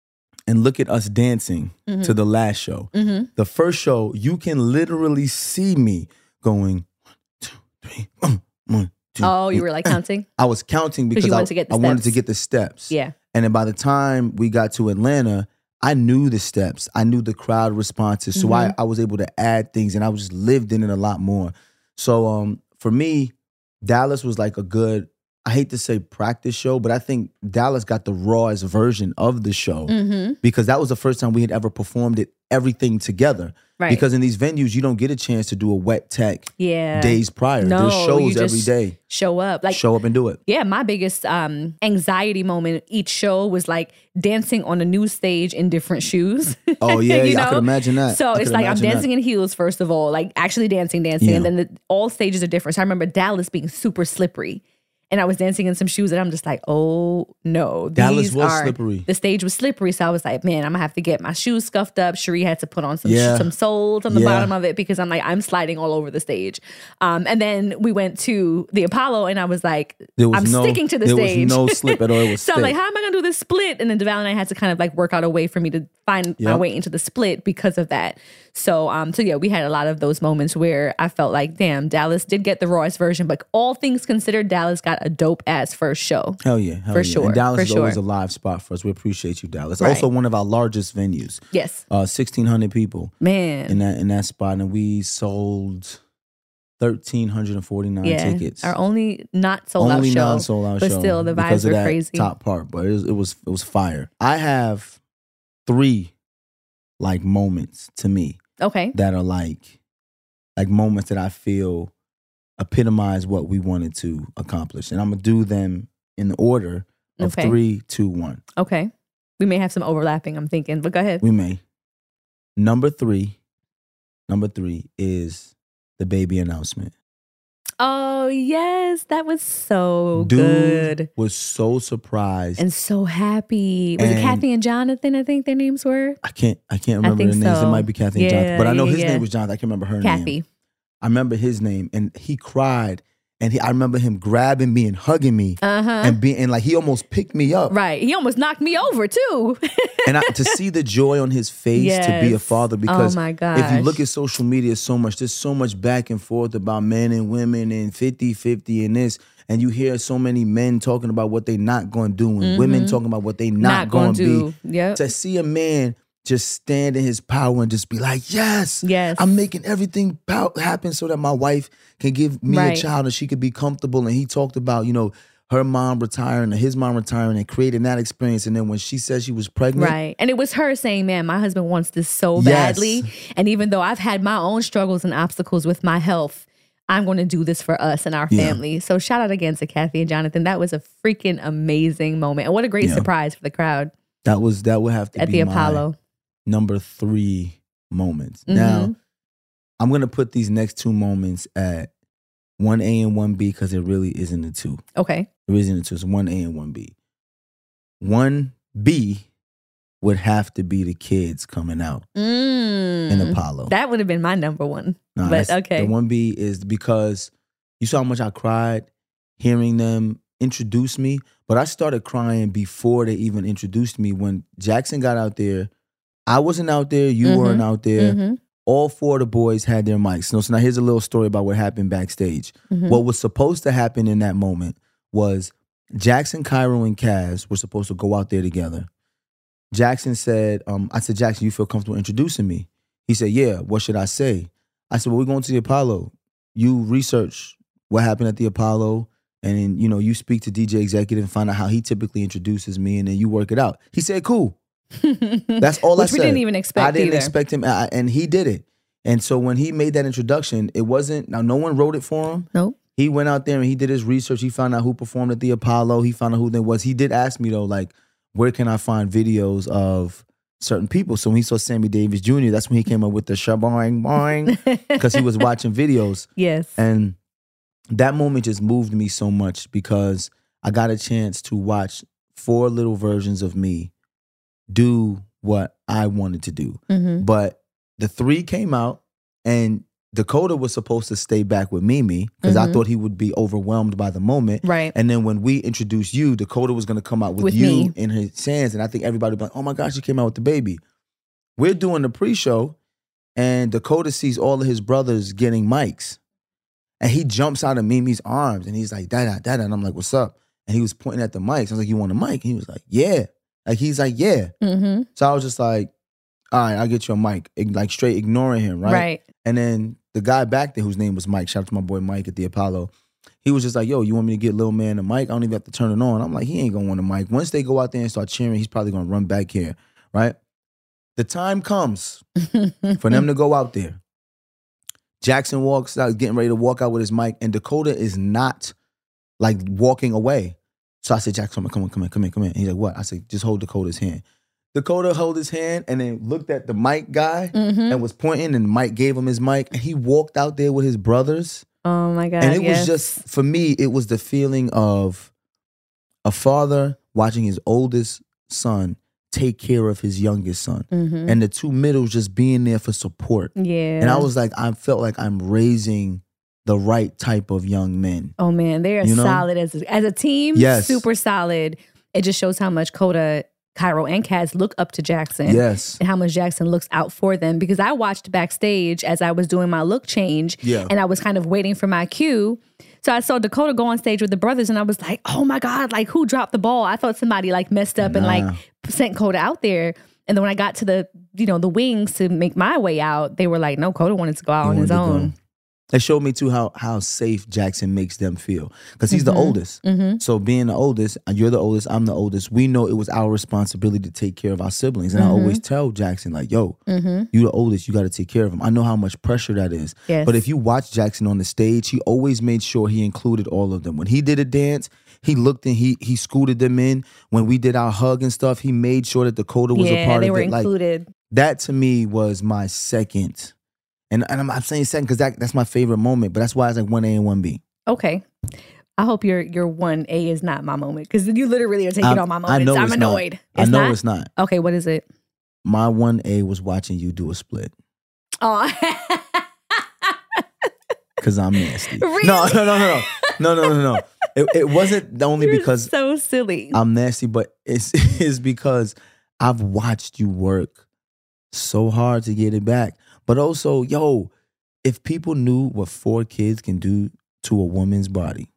S2: and look at us dancing
S1: Mm-hmm.
S2: to the last show.
S1: Mm-hmm.
S2: The first show, you can literally see me going one, two, three, um, one, two.
S1: Oh, you
S2: three.
S1: were like counting?
S2: I was counting because
S1: you
S2: I,
S1: wanted to get the
S2: I wanted to
S1: steps.
S2: get the steps.
S1: Yeah.
S2: And then by the time we got to Atlanta, I knew the steps. I knew the crowd responses. So
S1: Mm-hmm.
S2: I, I was able to add things and I was just lived in it a lot more. So um, for me, Dallas was like a good, I hate to say practice show, but I think Dallas got the rawest version of the show
S1: Mm-hmm.
S2: because that was the first time we had ever performed it, everything together.
S1: Right.
S2: Because in these venues, you don't get a chance to do a wet tech
S1: Yeah.
S2: days prior.
S1: No,
S2: There's
S1: you
S2: shows
S1: just
S2: every day.
S1: Show up. Like,
S2: Show up and do it.
S1: yeah, my biggest um, anxiety moment each show was like dancing on a new stage in different shoes.
S2: Oh, yeah,
S1: You
S2: yeah, I
S1: know?
S2: could imagine that.
S1: So
S2: I
S1: it's
S2: could
S1: like I'm
S2: imagine that.
S1: dancing in heels, first of all, like actually dancing, dancing.
S2: Yeah.
S1: And then the, all stages are different. So I remember Dallas being super slippery. And I was dancing in some shoes and I'm just like, oh no.
S2: Dallas
S1: these
S2: was
S1: are,
S2: slippery.
S1: The stage was slippery. So I was like, man, I'm gonna have to get my shoes scuffed up. Cherie had to put on some
S2: Yeah.
S1: some soles on the
S2: Yeah.
S1: bottom of it because I'm like, I'm sliding all over the stage. Um, and then we went to the Apollo and I was like,
S2: There was
S1: I'm
S2: no,
S1: sticking to the
S2: there
S1: stage.
S2: was no slip at all. It was
S1: So I'm like,
S2: stick.
S1: how am I gonna do this split? And then DeVal and I had to kind of like work out a way for me to find my
S2: Yep.
S1: way into the split because of that. So um, so yeah, we had a lot of those moments where I felt like, damn, Dallas did get the rawest version, but all things considered, Dallas got a dope ass first show.
S2: Hell yeah, hell
S1: For
S2: yeah.
S1: sure,
S2: And Dallas
S1: for
S2: is always
S1: sure.
S2: a live spot for us. We appreciate you, Dallas.
S1: Right.
S2: Also, one of our largest venues.
S1: Yes,
S2: Uh, sixteen hundred people
S1: man.
S2: in that in that spot, and we sold thirteen forty-nine
S1: yeah,
S2: tickets.
S1: our only not sold
S2: Only
S1: out show,
S2: non-sold out
S1: but
S2: show
S1: still the
S2: because
S1: vibes
S2: of
S1: were
S2: that
S1: crazy.
S2: top part, but it was, it was it was fire. I have three like moments to me
S1: Okay,
S2: that are like like moments that I feel epitomize what we wanted to accomplish, and I'm gonna do them in the order of
S1: Okay.
S2: three, two, one.
S1: okay. We may have some overlapping. I'm thinking, but go ahead.
S2: We may. Number three, number three is the baby announcement.
S1: Oh yes, that was so
S2: Dude
S1: good
S2: was so surprised.
S1: and so happy. Was it
S2: And-
S1: Kathy and Jonathan? I think their names were
S2: I can't I can't remember
S1: think
S2: their names.
S1: so.
S2: It might be Kathy and
S1: Yeah,
S2: Jonathan. But I know
S1: yeah,
S2: his
S1: yeah.
S2: name was Jonathan. I can't remember her name.
S1: Kathy.
S2: I remember his name. And he cried. And he, I remember him grabbing me and hugging me.
S1: Uh huh.
S2: And being and like he almost picked me up.
S1: Right. He almost knocked me over too.
S2: And I, to see the joy on his face to be a
S1: Yes.
S2: father, because
S1: Oh, my
S2: if you
S1: gosh.
S2: look at social media so much, there's so much back and forth about men and women and fifty-fifty and this, and you hear so many men talking about what they not going to do and women talking about what they not,
S1: Mm-hmm. Not
S2: going
S1: gonna
S2: to
S1: do.
S2: be.
S1: Yep.
S2: To see a man just stand in his power and just be like, yes,
S1: Yes.
S2: I'm making everything pow- happen so that my wife can give me
S1: Right.
S2: a child and she could be comfortable. And he talked about, you know, her mom retiring and his mom retiring and creating that experience. And then when she said she was pregnant,
S1: Right. And it was her saying, man, my husband wants this so
S2: Yes.
S1: badly. And even though I've had my own struggles and obstacles with my health, I'm going to do this for us and our
S2: Yeah.
S1: family. So shout out again to Kathy and Jonathan. That was a freaking amazing moment. And what a great
S2: Yeah.
S1: surprise for the crowd
S2: that was that would have to
S1: at
S2: be
S1: the
S2: my
S1: Apollo.
S2: number three moments.
S1: Mhm.
S2: Now, I'm gonna put these next two moments at one A and one B because it really isn't a two.
S1: Okay.
S2: It really isn't a two. It's one A and one B. One B would have to be the kids coming out
S1: Mm.
S2: in Apollo.
S1: That would have been my number one.
S2: Nah,
S1: but
S2: that's-
S1: okay.
S2: The one B is because you saw how much I cried hearing them introduce me, but I started crying before they even introduced me. When Jackson got out there, I wasn't out there, you
S1: Mhm.
S2: weren't out there.
S1: Mhm.
S2: All four of the boys had their mics. So, so now here's a little story about what happened backstage.
S1: Mhm.
S2: What was supposed to happen in that moment was Jackson, Cairo, and Kaz were supposed to go out there together. Jackson said, um, I said, Jackson, you feel comfortable introducing me? He said, yeah, what should I say? I said, well, we're going to the Apollo. You research what happened at the Apollo, and then, you know, you speak to D J Executive and find out how he typically introduces me, and then you work it out. He said, cool. That's all I
S1: Which
S2: said.
S1: we didn't even expect
S2: I didn't
S1: either.
S2: expect him, I- and he did it. And so when he made that introduction, it wasn't, now no one wrote it for him.
S1: Nope.
S2: He went out there and he did his research. He found out who performed at the Apollo. He found out who they was. He did ask me though, like, where can I find videos of certain people? So when he saw Sammy Davis Junior, that's when he came up with the shaboing boing, because he was watching videos.
S1: Yes.
S2: And that moment just moved me so much because I got a chance to watch four little versions of me do what I wanted to do.
S1: Mhm.
S2: But the three came out, and Dakota was supposed to stay back with Mimi because
S1: Mm-hmm.
S2: I thought he would be overwhelmed by the moment.
S1: Right.
S2: And then when we introduced you, Dakota was going to come out with,
S1: With
S2: you
S1: me.
S2: in his hands. And I think everybody would be like, oh my gosh, he came out with the baby. We're doing the pre-show and Dakota sees all of his brothers getting mics. And he jumps out of Mimi's arms and he's like, Dada, Dada. And I'm like, what's up? And he was pointing at the mics. I was like, you want a mic? And he was like, yeah. Like, he's like, yeah.
S1: Mm-hmm.
S2: So I was just like, all right, I'll get you a mic. Like, straight ignoring him, right?
S1: Right.
S2: And then the guy back there whose name was Mike, shout out to my boy Mike at the Apollo. He was just like, yo, you want me to get Lil Man a mic? I don't even have to turn it on. I'm like, he ain't gonna want a mic. Once they go out there and start cheering, he's probably gonna run back here, right? The time comes for them to go out there. Jackson walks out, getting ready to walk out with his mic, and Dakota is not like walking away. So I said, Jackson, come on, come on, come in, come in. And he's like, what? I said, just hold Dakota's hand. Dakota held his hand and then looked at the mic guy
S1: Mm-hmm.
S2: and was pointing, and Mike gave him his mic, and he walked out there with his brothers.
S1: Oh my God.
S2: And it
S1: yes.
S2: was just, for me, it was the feeling of a father watching his oldest son take care of his youngest son.
S1: Mm-hmm.
S2: And the two middles just being there for support.
S1: Yeah.
S2: And I was like, I felt like I'm raising the right type of young men.
S1: Oh man, they are
S2: You know?
S1: solid as a, as a team.
S2: Yes.
S1: Super solid. It just shows how much Coda, Cairo, and Kaz look up to Jackson.
S2: Yes.
S1: And how much Jackson looks out for them. Because I watched backstage as I was doing my look change.
S2: Yeah.
S1: And I was kind of waiting for my cue. So I saw Dakota go on stage with the brothers, and I was like, oh my God, like who dropped the ball? I thought somebody like messed up and
S2: Nah.
S1: like sent Coda out there. And then when I got to the, you know, the wings to make my way out, they were like, no, Coda wanted to go out
S2: He
S1: on his
S2: wanted to
S1: own.
S2: go. It showed me too how how safe Jackson makes them feel, because he's the oldest.
S1: Mm-hmm.
S2: So being the oldest, you're the oldest, I'm the oldest. We know it was our responsibility to take care of our siblings, and I always tell Jackson like, "Yo,
S1: Mm-hmm.
S2: you the oldest, you got to take care of them." I know how much pressure that is.
S1: Yes.
S2: But if you watch Jackson on the stage, he always made sure he included all of them. When he did a dance, he looked and he he scooted them in. When we did our hug and stuff, he made sure that Dakota was
S1: Yeah,
S2: a part
S1: they
S2: of
S1: were
S2: it. Like,
S1: included.
S2: that to me was my second. And, and I'm, I'm saying second because that, that's my favorite moment, but that's why it's like one A and one B.
S1: Okay. I hope your your one A is not my moment, because you literally are taking
S2: I'm-
S1: all my
S2: I
S1: moments.
S2: know
S1: I'm
S2: it's
S1: annoyed.
S2: not. I
S1: It's
S2: know
S1: not?
S2: it's not.
S1: Okay, what is it?
S2: My one A was watching you do a split
S1: Oh,
S2: because I'm nasty.
S1: Really?
S2: No, no, no, no, no, no, no, no. It, it wasn't only
S1: you're
S2: because
S1: so silly.
S2: I'm nasty, but it's, it's because I've watched you work so hard to get it back. But also, yo, if people knew what four kids can do to a woman's body,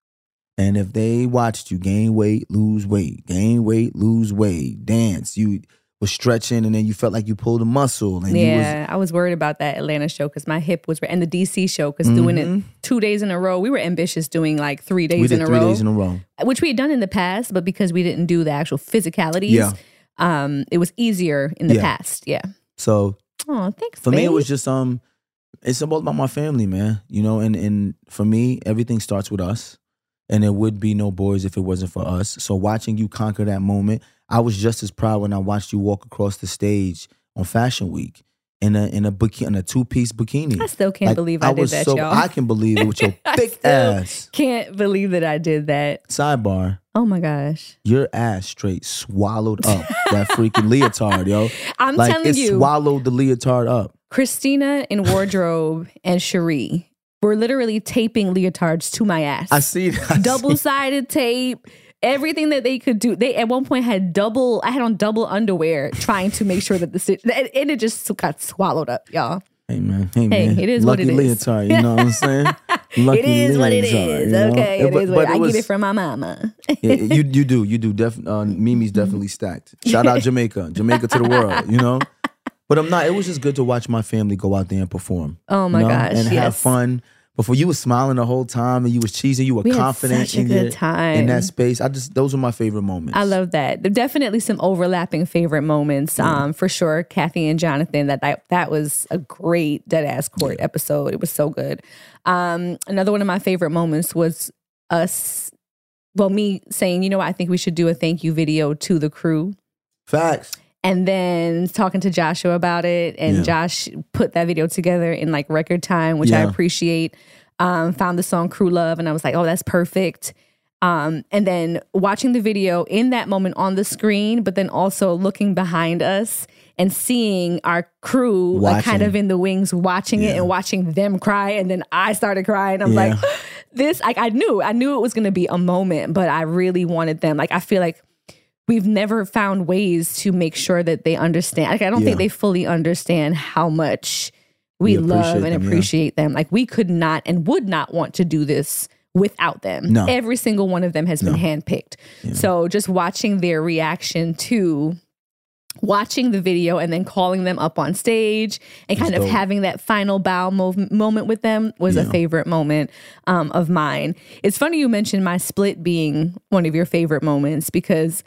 S2: and if they watched you gain weight, lose weight, gain weight, lose weight, dance, you was stretching, and then you felt like you pulled a muscle, and you was
S1: Yeah, I was worried about that Atlanta show because my hip was, and the D C show, because doing
S2: Mhm.
S1: it two days in a row, we were ambitious doing like three days
S2: we did
S1: in a
S2: three
S1: row,
S2: days in a row.
S1: which we had done in the past, but because we didn't do the actual physicalities,
S2: Yeah.
S1: um, it was easier in the
S2: Yeah.
S1: past. Yeah.
S2: So
S1: Oh, thanks.
S2: for me, it
S1: babe.
S2: was just um, it's all about my family, man. You know, and and for me, everything starts with us, and there would be no boys if it wasn't for us. So watching you conquer that moment, I was just as proud when I watched you walk across the stage on Fashion Week in a in a bikini, in a two piece bikini.
S1: I still can't
S2: Like,
S1: believe I, did
S2: was
S1: that,
S2: so,
S1: y'all.
S2: I can believe it with your
S1: I
S2: thick
S1: still
S2: ass.
S1: Can't believe that I did that.
S2: Sidebar.
S1: Oh my gosh.
S2: Your ass straight swallowed up that freaking leotard, yo.
S1: I'm
S2: Like
S1: telling
S2: it
S1: you,
S2: swallowed the leotard up.
S1: Christina in wardrobe and Cherie were literally taping leotards to my ass.
S2: I see that.
S1: Double sided tape, everything that they could do. They at one point had double. I had on double underwear trying to make sure that the stitch, and, and it just got swallowed up, y'all.
S2: Hey man, hey,
S1: Hey,
S2: man.
S1: it is what
S2: Lucky
S1: it is.
S2: leotard, you know what I'm saying? Lucky
S1: It is what it
S2: leotard,
S1: is.
S2: you know?
S1: Okay, it
S2: But-
S1: is
S2: but
S1: what I
S2: was-
S1: get it from my mama.
S2: yeah, you you do you do. Def, uh, Mimi's definitely stacked. Shout out Jamaica, Jamaica to the world. You know, but I'm not. It was just good to watch my family go out there and perform.
S1: Oh my
S2: you know,
S1: gosh,
S2: and have
S1: yes.
S2: fun. Before you was smiling the whole time and you was cheesing, you were
S1: We had
S2: confident
S1: such a
S2: in
S1: good
S2: your,
S1: time.
S2: in that space. I just those were my favorite moments.
S1: I love that. There definitely some overlapping favorite moments. Um, for sure, Kathy and Jonathan. That that, that was a great Dead Ass Court episode. It was so good. Um, another one of my favorite moments was us. Well, me saying, you know, what, I think we should do a thank you video to the crew.
S2: Facts.
S1: And then talking to Joshua about it, and
S2: Yeah.
S1: Josh put that video together in like record time, which I
S2: Yeah.
S1: appreciate. Um, found the song "Crew Love," and I was like, "Oh, that's perfect." Um, and then watching the video in that moment on the screen, but then also looking behind us and seeing our crew like kind of in the wings watching yeah. it and watching them cry. And then I started crying. I'm yeah. like, this, like, I knew, I knew it was going to be a moment, but I really wanted them. Like, I feel like we've never found ways to make sure that they understand. Like, I don't yeah. think they fully understand how much we, we love and them, appreciate yeah. them. Like, we could not and would not want to do this without them.
S2: No.
S1: Every single one of them has
S2: no.
S1: been handpicked. Yeah. So just watching their reaction to watching the video and then calling them up on stage and kind That's of dope. having that final bow mov- moment with them was yeah. a favorite moment um, of mine. It's funny you mentioned my split being one of your favorite moments because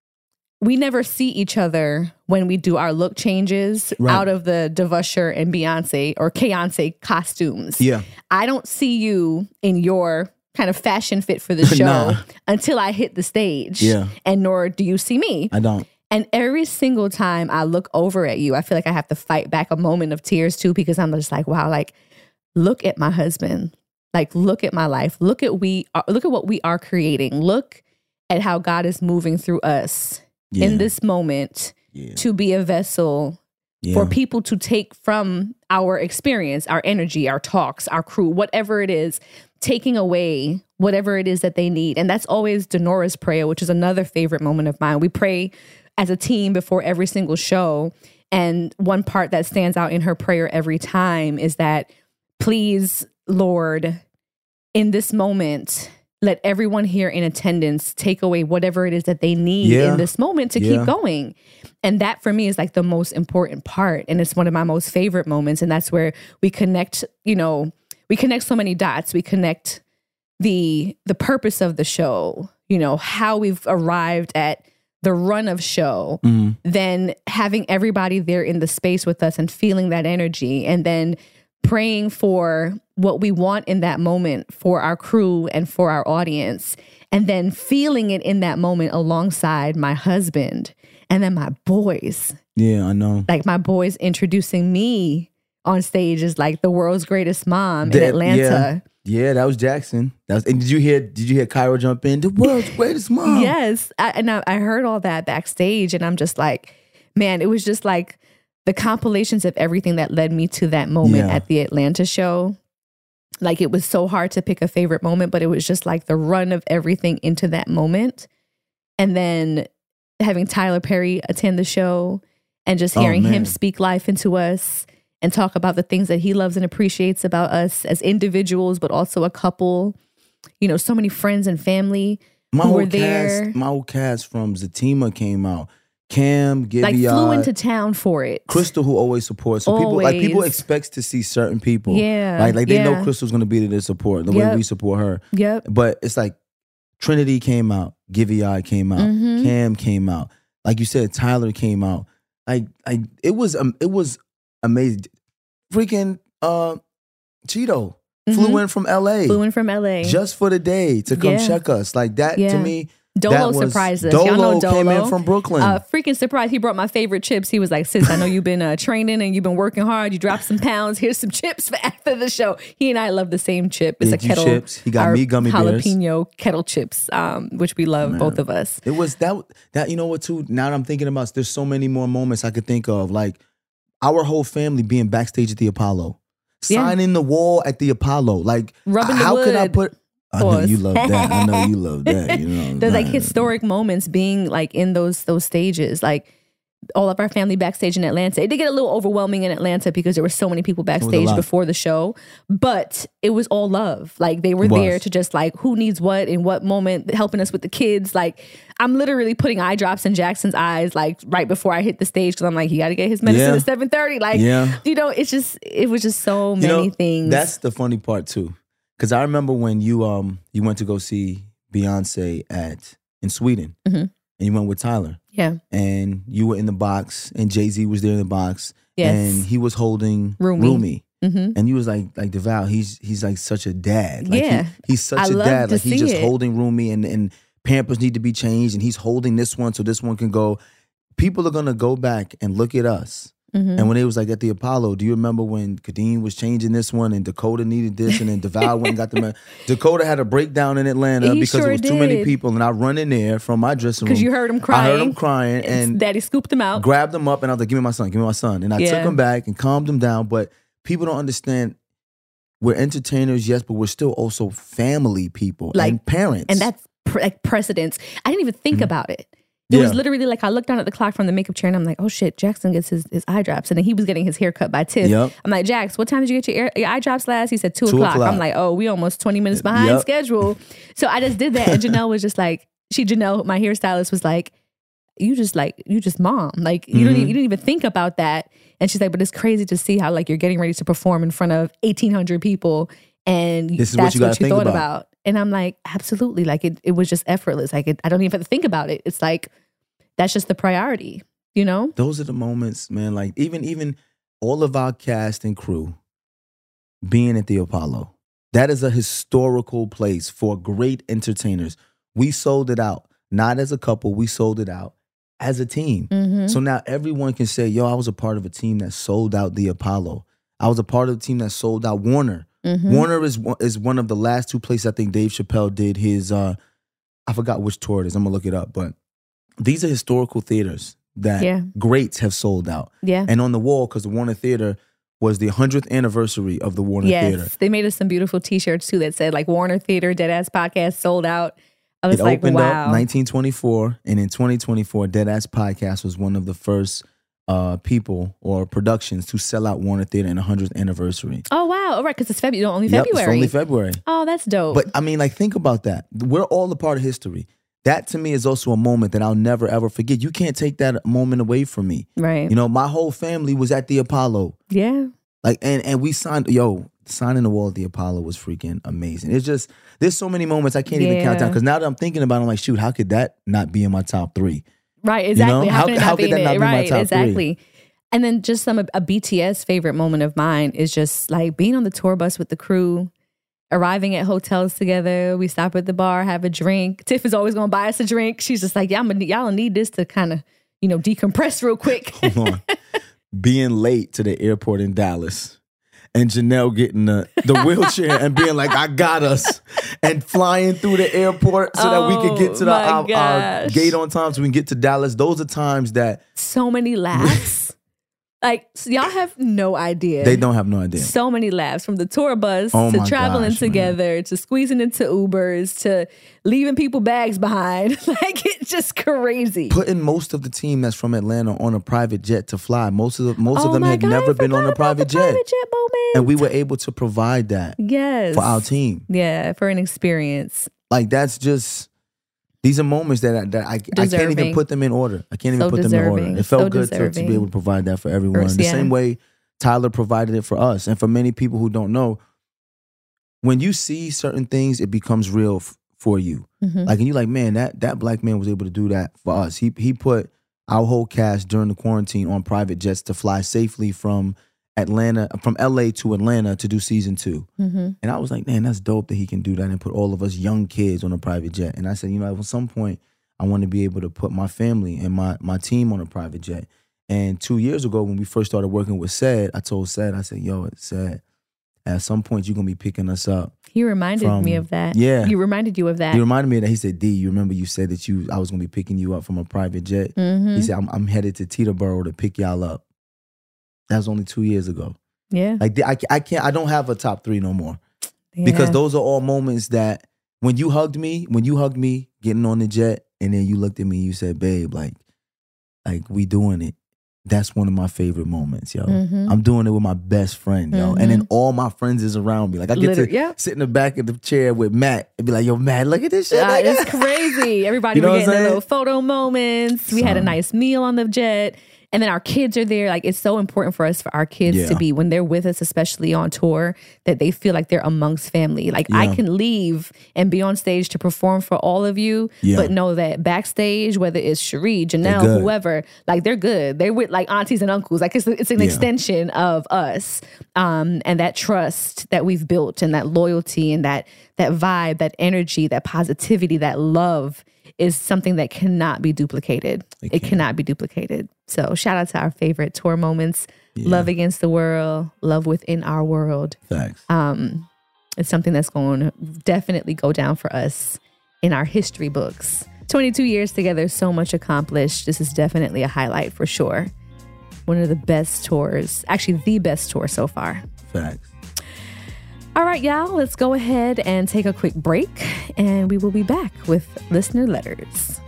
S1: we never see each other when we do our look changes right. out of the Devusher and Beyonce or Keyonce costumes.
S2: Yeah.
S1: I don't see you in your kind of fashion fit for the show
S2: nah.
S1: until I hit the stage.
S2: Yeah.
S1: And nor do you see me.
S2: I don't.
S1: And every single time I look over at you, I feel like I have to fight back a moment of tears too, because I'm just like, wow, like, look at my husband. Like, look at my life. Look at we are, look at what we are creating. Look at how God is moving through us yeah. in this moment yeah. to be a vessel yeah. for people to take from our experience, our energy, our talks, our crew, whatever it is, taking away whatever it is that they need. And that's always Denora's prayer, which is another favorite moment of mine. We pray as a team before every single show. And one part that stands out in her prayer every time is that, please, Lord, in this moment, let everyone here in attendance take away whatever it is that they need
S2: yeah.
S1: in this moment to
S2: yeah.
S1: keep going. And that for me is like the most important part. And it's one of my most favorite moments. And that's where we connect, you know, we connect so many dots. We connect the the purpose of the show, you know, how we've arrived at the run of show, mm-hmm. then having everybody there in the space with us and feeling that energy, and then praying for what we want in that moment for our crew and for our audience, and then feeling it in that moment alongside my husband and then my boys.
S2: Yeah, I know.
S1: Like my boys introducing me on stage as like the world's greatest mom in Atlanta.
S2: Yeah. Yeah, that was Jackson. That was, and did you hear? Did you hear Cairo jump in? The world's greatest mom.
S1: Yes, I, and I, I heard all that backstage, and I'm just like, man, it was just like the compilations of everything that led me to that moment
S2: yeah.
S1: at the Atlanta show. Like, it was so hard to pick a favorite moment, but it was just like the run of everything into that moment, and then having Tyler Perry attend the show and just hearing
S2: oh,
S1: him speak life into us. And talk about the things that he loves and appreciates about us as individuals, but also a couple. You know, so many friends and family
S2: my
S1: who
S2: whole
S1: were there.
S2: Cast, my whole cast from Zatima came out. Cam, Giviad,
S1: like flew into town for it.
S2: Crystal, who always supports. So always. people like people expect to see certain people.
S1: Yeah,
S2: right? Like they
S1: yeah.
S2: know Crystal's going to be there to support the yep. way we support her.
S1: Yep.
S2: But it's like Trinity came out, Giviad came out, mm-hmm. Cam came out. Like you said, Tyler came out. Like, like it was um, it was. amazing. Freaking uh, Cheeto mm-hmm. flew in from L A.
S1: Flew in from L A.
S2: Just for the day to come
S1: yeah.
S2: check us. Like that yeah. to me.
S1: Dolo
S2: was,
S1: surprised us.
S2: Dolo,
S1: Y'all know Dolo
S2: came in from Brooklyn.
S1: Uh, freaking surprised. He brought my favorite chips. He was like, sis, I know you've been uh, training and you've been working hard. You dropped some pounds. Here's some chips for after the show. He and I love the same chip. It's
S2: Did
S1: a kettle.
S2: Chips. He got me gummy bears.
S1: Jalapeno kettle chips, um, which we love, Man. both of us.
S2: It was that, that, you know what, too? Now that I'm thinking about, there's so many more moments I could think of. Like our whole family being backstage at the Apollo.
S1: Yeah.
S2: Signing the wall at the Apollo. Like,
S1: Rubbing the
S2: how
S1: wood.
S2: could I put... I know you love that. I know you love that. You know,
S1: there's like historic moments being like in those those stages. Like all of our family backstage in Atlanta. It did get a little overwhelming in Atlanta because there were so many people backstage before the show. But it was all love. Like they were there to just like who needs what in what moment, helping us with the kids. Like I'm literally putting eye drops in Jackson's eyes like right before I hit the stage because I'm like, he got to get his medicine
S2: yeah.
S1: at seven thirty. Like
S2: yeah.
S1: you know, it's just it was just so many
S2: you know,
S1: things.
S2: That's the funny part too. Because I remember when you um you went to go see Beyonce at in Sweden,
S1: mm-hmm.
S2: and you went with Tyler.
S1: Yeah.
S2: And you were in the box, and Jay-Z was there in the box.
S1: Yes.
S2: And he was holding
S1: Rumi.
S2: Rumi.
S1: Mm-hmm.
S2: And you was like, like DeVal, he's he's like such a dad. Like
S1: yeah.
S2: He, he's such
S1: I
S2: a dad. Like he's just
S1: it.
S2: holding Rumi, and, and Pampers need to be changed, and he's holding this one so this one can go. People are gonna go back and look at us
S1: Mm-hmm.
S2: And when they was like at the Apollo, do you remember when Kadeem was changing this one and Dakota needed this and then DeVal went and got the man? Dakota had a breakdown in Atlanta
S1: He
S2: because
S1: sure
S2: it was too many
S1: did.
S2: people, and I run in there from my dressing room.
S1: Because you heard him crying.
S2: I heard him crying and
S1: Daddy scooped him out.
S2: grabbed him up and I was like, give me my son, give me my son. And I
S1: Yeah.
S2: took him back and calmed him down. But people don't understand, we're entertainers, yes, but we're still also family people
S1: Like,
S2: and parents.
S1: And that's pre- like precedence. I didn't even think about it. It
S2: Mm-hmm. Yeah.
S1: was literally like I looked down at the clock from the makeup chair and I'm like, oh shit, Jackson gets his, his eye drops. And then he was getting his hair cut by Tiff.
S2: Yep.
S1: I'm like, Jax, what time did you get your, ear, your eye drops last? He said two,
S2: Two
S1: o'clock.
S2: o'clock.
S1: I'm like, oh, we almost twenty minutes behind
S2: Yep.
S1: schedule. So I just did that. And Janelle was just like, she, Janelle, my hairstylist was like, you just like, you just mom. Like, you, don't,
S2: Mm-hmm.
S1: e- you didn't even think about that. And she's like, but it's crazy to see how like you're getting ready to perform in front of eighteen hundred people. And
S2: This is what
S1: that's
S2: you
S1: what
S2: gotta
S1: you,
S2: think
S1: thought
S2: about.
S1: about. And I'm like, absolutely. Like it, it was just effortless. Like it, I don't even have to think about it. It's like, that's just the priority, you know?
S2: Those are the moments, man. Like even even all of our cast and crew being at the Apollo. That is a historical place for great entertainers. We sold it out, not as a couple. We sold it out as a team.
S1: Mm-hmm.
S2: So now everyone can say, yo, I was a part of a team that sold out the Apollo. I was a part of the team that sold out Warner.
S1: Mm-hmm.
S2: Warner is one- is one of the last two places I think Dave Chappelle did his, uh, I forgot which tour it is. I'm going to look it up. But these are historical theaters that
S1: Yeah.
S2: greats have sold out.
S1: Yeah.
S2: And on the wall, because the Warner Theater was the hundredth anniversary of the Warner
S1: Yes.
S2: Theater.
S1: They made us some beautiful t-shirts too that said like Warner Theater, Deadass Podcast sold out. I was
S2: It
S1: like,
S2: opened
S1: wow.
S2: up nineteen twenty-four, and in twenty twenty-four, Deadass Podcast was one of the first uh, people or productions to sell out Warner Theater in the hundredth anniversary.
S1: Oh, wow. All right. Because it's February, only
S2: Yep,
S1: February.
S2: it's only February.
S1: Oh, that's dope.
S2: But I mean, like, think about that. We're all a part of history. That to me is also a moment that I'll never ever forget. You can't take that moment away from me.
S1: right.
S2: You know, my whole family was at the Apollo.
S1: Yeah.
S2: Like, and and we signed, yo, signing the wall at the Apollo was freaking amazing. It's just, there's so many moments I can't even count
S1: Yeah.
S2: down. Because now that I'm thinking about it, I'm like, shoot, how could that not be in my top three?
S1: Right. Exactly.
S2: know?
S1: How,
S2: How-
S1: can it
S2: how
S1: not
S2: could
S1: be
S2: that
S1: in
S2: not
S1: it?
S2: be my
S1: Right.
S2: top three?
S1: Exactly. And then just some a B T S favorite moment of mine is just like being on the tour bus with the crew, arriving at hotels together. We stop at the bar, have a drink. Tiff is always going to buy us a drink. She's just like, yeah, I'm gonna, y'all need this to kind of, you know, decompress real quick.
S2: Hold on. Being late to the airport in Dallas and Janelle getting the, the wheelchair and being like, I got us, and flying through the airport so that we could get to the,
S1: Oh, my
S2: our, our
S1: gosh.
S2: gate on time so we can get to Dallas. Those are times that
S1: So many laughs. Like, so y'all have no idea.
S2: they don't have no idea.
S1: So many laughs from the tour bus
S2: Oh
S1: to
S2: my
S1: traveling
S2: gosh, man.
S1: together to squeezing into Ubers to leaving people bags behind. Like, it's just crazy.
S2: Putting most of the team that's from Atlanta on a private jet to fly. Most of the, most
S1: Oh
S2: of them
S1: my
S2: had
S1: God, I
S2: never been on
S1: forgot
S2: a
S1: about
S2: private
S1: the
S2: jet.
S1: private jet moment.
S2: And we were able to provide that
S1: yes.
S2: for our team.
S1: Yeah, for an experience.
S2: Like, that's just, these are moments that I, that I, I can't even
S1: Deserving.
S2: put them in order. I can't even
S1: So
S2: put them in order.
S1: deserving.
S2: It felt
S1: So
S2: good to, to be
S1: deserving.
S2: able to provide that for everyone.
S1: First,
S2: the
S1: yeah.
S2: same way Tyler provided it for us. And for many people who don't know, when you see certain things, it becomes real f- for you.
S1: Mhm.
S2: Like, and you're like, man, that that black man was able to do that for us. He he put our whole cast during the quarantine on private jets to fly safely from Atlanta, from L A to Atlanta to do season two.
S1: Mhm.
S2: And I was like, man, that's dope that he can do that and put all of us young kids on a private jet. And I said, you know, at some point, I want to be able to put my family and my my team on a private jet. And two years ago, when we first started working with Said, I told Said, I said, yo, Said, at some point, you're going to be picking us up.
S1: He reminded
S2: From-
S1: me of that.
S2: yeah.
S1: He reminded you of that.
S2: He reminded me of that. He said, D, you remember you said that you I was going to be picking you up from a private jet?
S1: Mhm.
S2: He said, I'm, I'm headed to Teterboro to pick y'all up. That was only two years ago.
S1: Yeah.
S2: Like, I, I can't, I don't have a top three no more. Because
S1: Yeah.
S2: those are all moments that when you hugged me, when you hugged me getting on the jet, and then you looked at me, you said, babe, like, like we doing it. That's one of my favorite moments, yo.
S1: Mhm.
S2: I'm doing it with my best friend, yo. And then all my friends is around me. Like, I get
S1: Liter-
S2: to
S1: yeah.
S2: sit in the back of the chair with Matt and be like, yo, Matt, look at this shit.
S1: Uh,
S2: nigga."
S1: it's crazy. Everybody
S2: You know
S1: were
S2: what I'm
S1: getting their
S2: saying?
S1: little photo moments. We had a
S2: Son.
S1: nice meal on the jet. And then our kids are there. Like, it's so important for us, for our kids
S2: Yeah.
S1: to be, when they're with us, especially on tour, that they feel like they're amongst family. Like, I
S2: Yeah.
S1: can leave and be on stage to perform for all of you,
S2: Yeah.
S1: but know that backstage, whether it's Cherie, Janelle,
S2: good.
S1: whoever, like, they're good. They're with, like, aunties and uncles. Like, it's, it's an
S2: Yeah.
S1: extension of us. Um, and that trust that we've built, and that loyalty, and that that vibe, that energy, that positivity, that love is something that cannot be duplicated.
S2: It
S1: It
S2: can't.
S1: cannot be duplicated. So shout out to our favorite tour moments.
S2: Yeah.
S1: Love Against the World, Love Within Our World.
S2: Thanks.
S1: Um, it's something that's going to definitely go down for us in our history books. twenty-two years together, so much accomplished. This is definitely a highlight for sure. One of the best tours, actually the best tour so far.
S2: Thanks.
S1: All right, y'all, let's go ahead and take a quick break, and we will be back with listener letters.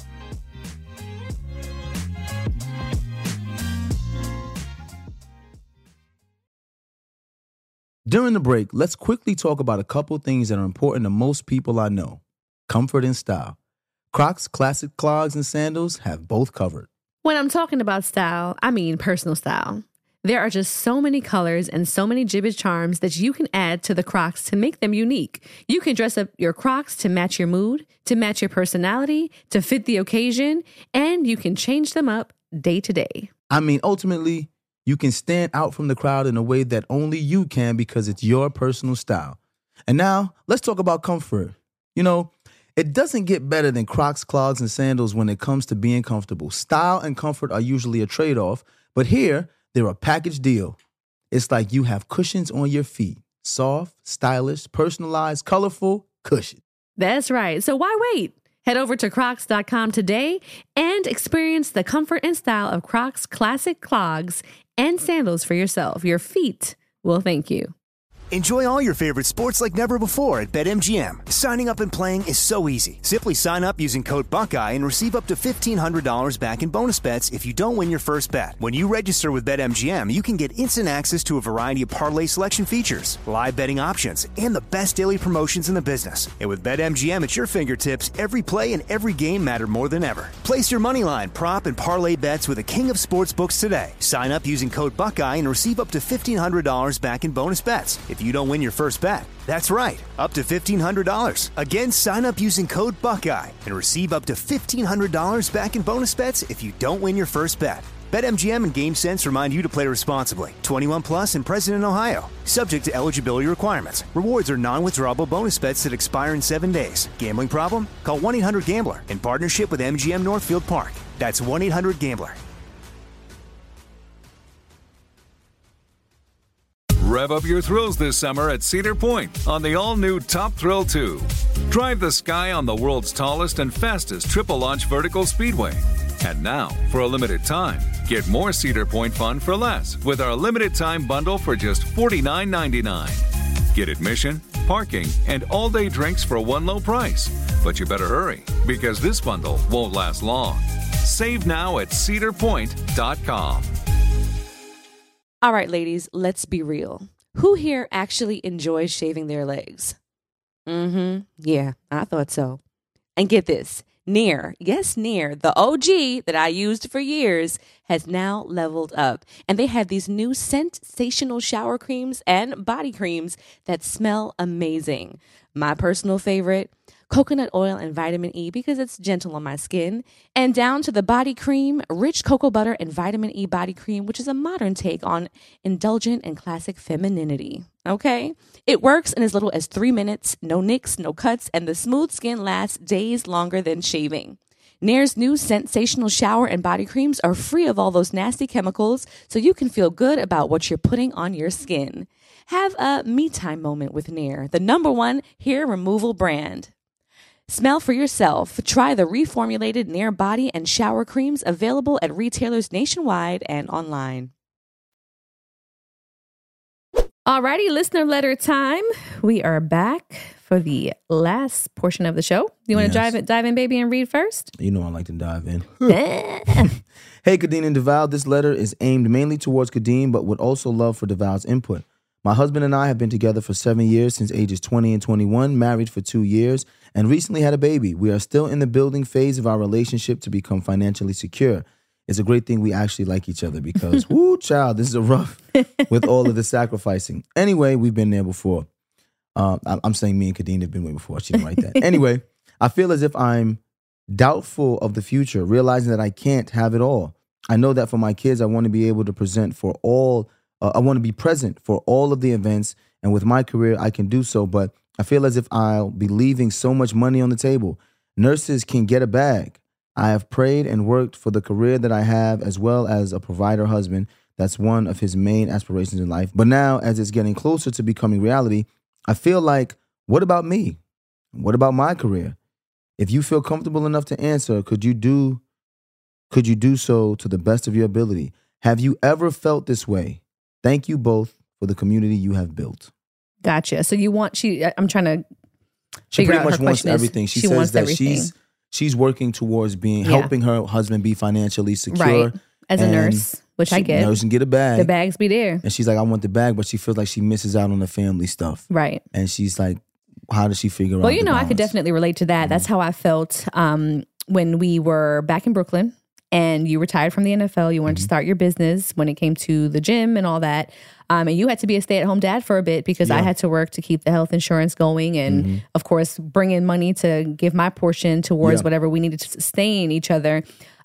S2: During the break, let's quickly talk about a couple things that are important to most people I know. Comfort and style. Crocs classic clogs and sandals have both covered.
S1: When I'm talking about style, I mean personal style. There are just so many colors and so many Jibbitz charms that you can add to the Crocs to make them unique. You can dress up your Crocs to match your mood, to match your personality, to fit the occasion, and you can change them up day to day.
S2: I mean, ultimately, you can stand out from the crowd in a way that only you can because it's your personal style. And now, let's talk about comfort. You know, it doesn't get better than Crocs, clogs, and sandals when it comes to being comfortable. Style and comfort are usually a trade-off, but here, they're a package deal. It's like you have cushions on your feet. Soft, stylish, personalized, colorful cushion.
S1: That's right. So why wait? Head over to crocs dot com today and experience the comfort and style of Crocs classic clogs and sandals for yourself. Your feet will thank you.
S3: Enjoy all your favorite sports like never before at BetMGM. Signing up and playing is so easy. Simply sign up using code Buckeye and receive up to fifteen hundred dollars back in bonus bets if you don't win your first bet. When you register with BetMGM, you can get instant access to a variety of parlay selection features, live betting options, and the best daily promotions in the business. And with BetMGM at your fingertips, every play and every game matter more than ever. Place your moneyline, prop, and parlay bets with the king of sportsbooks today. Sign up using code Buckeye and receive up to fifteen hundred dollars back in bonus bets if you don't win your first bet. That's right, up to fifteen hundred dollars. Again, sign up using code Buckeye and receive up to fifteen hundred dollars back in bonus bets if you don't win your first bet. BetMGM and GameSense remind you to play responsibly. twenty-one plus and present in Ohio. Subject to eligibility requirements. Rewards are non-withdrawable bonus bets that expire in seven days. Gambling problem? Call one eight hundred gambler in partnership with M G M Northfield Park. That's one eight hundred gambler.
S4: Rev up your thrills this summer at Cedar Point on the all-new Top Thrill two. Drive the sky on the world's tallest and fastest triple-launch vertical speedway. And now, for a limited time, get more Cedar Point fun for less with our limited-time bundle for just forty-nine ninety-nine. Get admission, parking, and all-day drinks for one low price. But you better hurry, because this bundle won't last long. Save now at cedar point dot com.
S5: All right, ladies, let's be real. Who here actually enjoys shaving their legs? Mm-hmm. Yeah, I thought so. And get this. Nair, yes, Nair, the O G that I used for years, has now leveled up. And they have these new sensational shower creams and body creams that smell amazing. My personal favorite, coconut oil and vitamin E because it's gentle on my skin. And down to the body cream, rich cocoa butter and vitamin E body cream, which is a modern take on indulgent and classic femininity. Okay? It works in as little as three minutes, no nicks, no cuts, and the smooth skin lasts days longer than shaving. Nair's new sensational shower and body creams are free of all those nasty chemicals, so you can feel good about what you're putting on your skin. Have a me time moment with Nair, the number one hair removal brand. Smell for yourself. Try the reformulated Nair body and shower creams available at retailers nationwide and online.
S1: Alrighty, listener letter time. We are back for the last portion of the show. You want to
S2: Yes.
S1: dive, dive in, baby, and read first?
S2: You know I like to dive in. Hey, Kadeen and Deval, this letter is aimed mainly towards Kadeen, but would also love for Deval's input. My husband and I have been together for seven years since ages twenty and twenty-one, married for two years, and recently had a baby. We are still in the building phase of our relationship to become financially secure. It's a great thing we actually like each other because, whoo, child, this is a rough with all of the sacrificing. Anyway, we've been there before. Um, I- I'm saying me and Kadeen have been way before. She didn't write that. Anyway, I feel as if I'm doubtful of the future, realizing that I can't have it all. I know that for my kids, I want to be able to present for all Uh, I want to be present for all of the events, and with my career, I can do so, but I feel as if I'll be leaving so much money on the table. Nurses can get a bag. I have prayed and worked for the career that I have, as well as a provider husband. That's one of his main aspirations in life. But now, as it's getting closer to becoming reality, I feel like, what about me? What about my career? If you feel comfortable enough to answer, could you do, could you do so to the best of your ability? Have you ever felt this way? Thank you both for the community you have built.
S1: Gotcha. So you want, she, I'm trying to
S2: She
S1: figure
S2: pretty
S1: out
S2: much
S1: her
S2: wants
S1: question is-
S2: everything. She,
S1: she
S2: says
S1: wants
S2: that
S1: everything.
S2: she's she's working towards being
S1: Yeah.
S2: helping her husband be financially secure.
S1: Right. As a
S2: and
S1: nurse, which I
S2: she-
S1: get.
S2: Nurse and get a bag.
S1: The bags be there.
S2: And she's like, I want the bag, but she feels like she misses out on the family stuff.
S1: Right.
S2: And she's like, how does she figure out?
S1: Well, you
S2: the
S1: know, I could
S2: balance?
S1: definitely relate to that. That's how I felt um, when we were back in Brooklyn and you retired from the N F L. You wanted to start your business when it came to the gym and all that. Um, and you had to be a stay-at-home dad for a bit because I
S2: Yeah.
S1: had to work to keep the health insurance going and, of course, bring in money to give my portion towards
S2: Yeah.
S1: whatever we needed to sustain each other.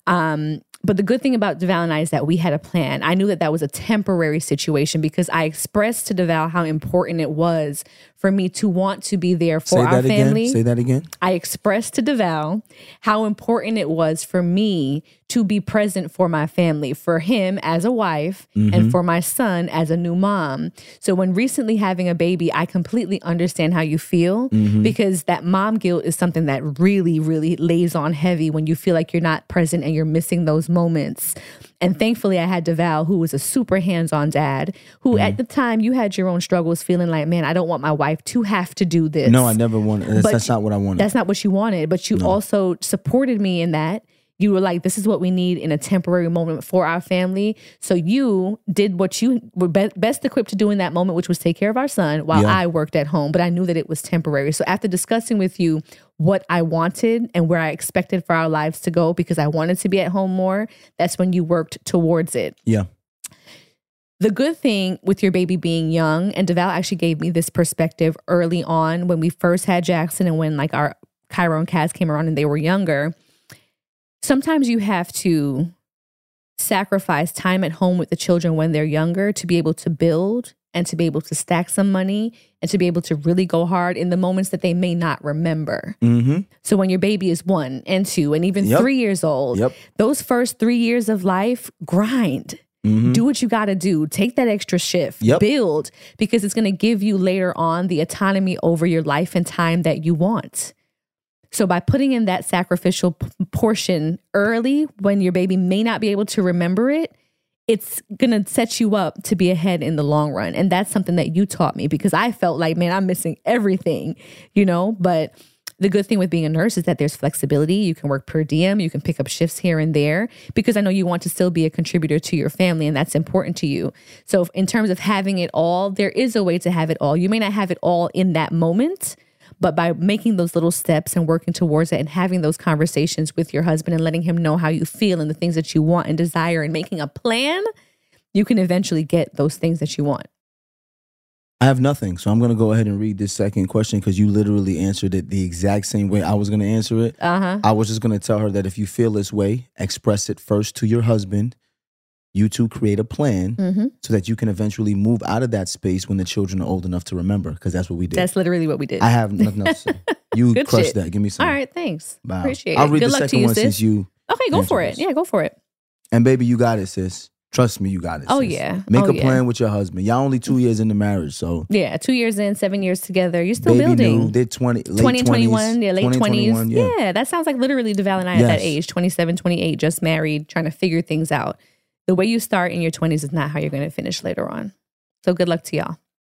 S1: Um, but the good thing about DeVal and I is that we had a plan. I knew that that was a temporary situation because I expressed to DeVal how important it was for me to want to be there for
S2: Say
S1: our
S2: that
S1: family.
S2: again. Say that again.
S1: I expressed to DeVal how important it was for me to be present for my family, for him as a wife and for my son as a new mom. So when recently having a baby, I completely understand how you feel because that mom guilt is something that really, really lays on heavy when you feel like you're not present and you're missing those moments. And thankfully, I had DeVal, who was a super hands-on dad, who at the time you had your own struggles feeling like, man, I don't want my wife to have to do this.
S2: No, I never wanted. That's,
S1: But
S2: that's not what I wanted.
S1: That's not what you wanted, but you also supported me in that. You were like, this is what we need in a temporary moment for our family. So you did what you were be- best equipped to do in that moment, which was take care of our son while
S2: Yeah.
S1: I worked at home. But I knew that it was temporary. So after discussing with you what I wanted and where I expected for our lives to go, because I wanted to be at home more, that's when you worked towards it.
S2: yeah.
S1: The good thing with your baby being young, and DeVal actually gave me this perspective early on when we first had Jackson and when like our Cairo and Kaz came around and they were younger. Sometimes you have to sacrifice time at home with the children when they're younger to be able to build and to be able to stack some money and to be able to really go hard in the moments that they may not remember.
S2: Mm-hmm.
S1: So when your baby is one and two and even
S2: Yep.
S1: three years old,
S2: Yep.
S1: those first three years of life, grind.
S2: Mm-hmm.
S1: Do what you got to do. Take that extra shift.
S2: Yep.
S1: Build, because it's going to give you later on the autonomy over your life and time that you want. So by putting in that sacrificial p- portion early when your baby may not be able to remember it, it's going to set you up to be ahead in the long run. And that's something that you taught me because I felt like, man, I'm missing everything, you know, but the good thing with being a nurse is that there's flexibility. You can work per diem. You can pick up shifts here and there because I know you want to still be a contributor to your family and that's important to you. So in terms of having it all, there is a way to have it all. You may not have it all in that moment, but by making those little steps and working towards it and having those conversations with your husband and letting him know how you feel and the things that you want and desire and making a plan, you can eventually get those things that you want.
S2: I have nothing. So I'm going to go ahead and read this second question because you literally answered it the exact same way I was going to answer it.
S1: Uh-huh.
S2: I was just going to tell her that if you feel this way, express it first to your husband. You two create a plan
S1: Mm-hmm.
S2: so that you can eventually move out of that space when the children are old enough to remember because that's what we did.
S1: That's literally what we did.
S2: I have nothing else to say. You
S1: Good
S2: crushed
S1: shit.
S2: that. Give me some.
S1: All right, thanks.
S2: Wow.
S1: Appreciate
S2: I'll
S1: it.
S2: read
S1: Good
S2: the
S1: luck
S2: second
S1: to you,
S2: one
S1: sis.
S2: since you.
S1: Okay, go for it.
S2: answered this.
S1: Yeah, go for it.
S2: And baby, you got it, sis. Trust me, you got it.
S1: Oh,
S2: sis.
S1: yeah.
S2: Make
S1: Oh,
S2: a
S1: yeah.
S2: plan with your husband. Y'all only two years into marriage, so
S1: Yeah, two years in, seven years together. You're still
S2: baby
S1: building.
S2: new. They're twenty, late
S1: twenty and
S2: twenties,
S1: twenty-one, yeah, late
S2: twenty,
S1: twenties.
S2: twenty-one,
S1: Yeah.
S2: yeah.
S1: that sounds like literally DeVal and I at that
S2: Yes.
S1: age, twenty-seven, twenty-eight, just married, trying to figure things out. The way you start in your twenties is not how you're going to finish later on. So good luck to y'all.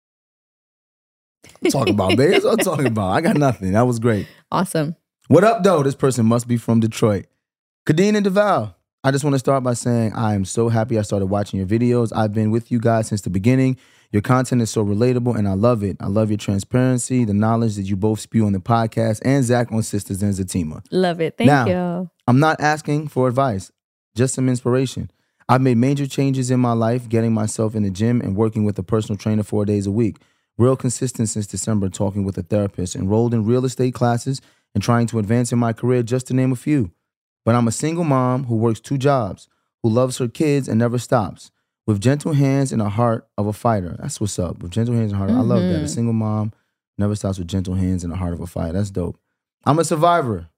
S2: Talk about, baby. That's what I'm talking about. I got nothing. That was great.
S1: Awesome.
S2: What up, though? This person must be from Detroit. Kadeen and DeVal. I just want to start by saying I am so happy I started watching your videos. I've been with you guys since the beginning. Your content is so relatable, and I love it. I love your transparency, the knowledge that you both spew on the podcast, and Zach on Sisters and Zatima.
S1: Love it. Thank
S2: Now,
S1: you.
S2: I'm not asking for advice, just some inspiration. I've made major changes in my life, getting myself in the gym and working with a personal trainer four days a week. Real consistent since December, talking with a therapist, enrolled in real estate classes, and trying to advance in my career, just to name a few. But I'm a single mom who works two jobs, who loves her kids and never stops, with gentle hands and a heart of a fighter. That's what's up, with gentle hands and a heart. I love that. A single mom never stops with gentle hands and a heart of a fighter. That's dope. I'm a survivor.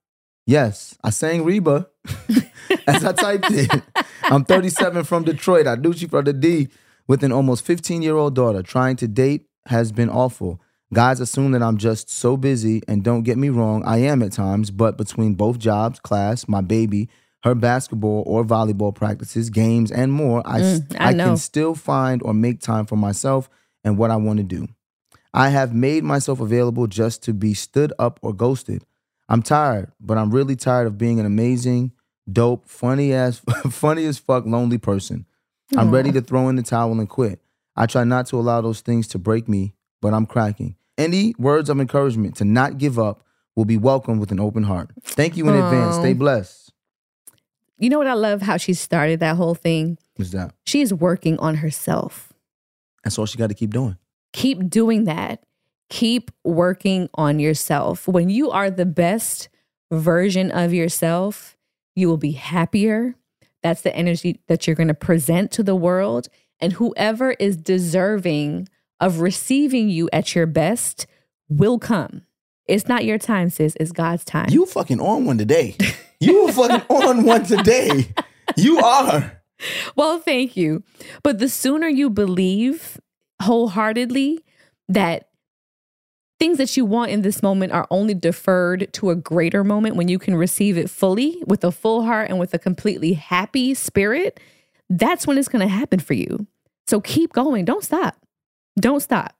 S2: Yes, I sang Reba as I typed it. I'm thirty-seven from Detroit. I Aduchi from the D with an almost fifteen-year-old daughter. Trying to date has been awful. Guys assume that I'm just so busy, and don't get me wrong, I am at times, but between both jobs, class, my baby, her basketball or volleyball practices, games, and more, I,
S1: Mm, I
S2: I
S1: know.
S2: can still find or make time for myself and what I want to do. I have made myself available just to be stood up or ghosted. I'm tired, but I'm really tired of being an amazing, dope, funny ass, funny as fuck, lonely person. I'm ready to throw in the towel and quit. I try not to allow those things to break me, but I'm cracking. Any words of encouragement to not give up will be welcomed with an open heart. Thank you in advance. Stay blessed.
S1: You know what I love? How she started that whole thing.
S2: What's that?
S1: She's working on herself.
S2: That's all she got to keep doing.
S1: Keep doing that. Keep working on yourself. When you are the best version of yourself, you will be happier. That's the energy that you're going to present to the world. And whoever is deserving of receiving you at your best will come. It's not your time, sis. It's God's time.
S2: You fucking on one today. You were fucking on one today. You are.
S1: Well, thank you. But the sooner you believe wholeheartedly that things that you want in this moment are only deferred to a greater moment when you can receive it fully with a full heart and with a completely happy spirit, that's when it's going to happen for you. So keep going. Don't stop. Don't stop.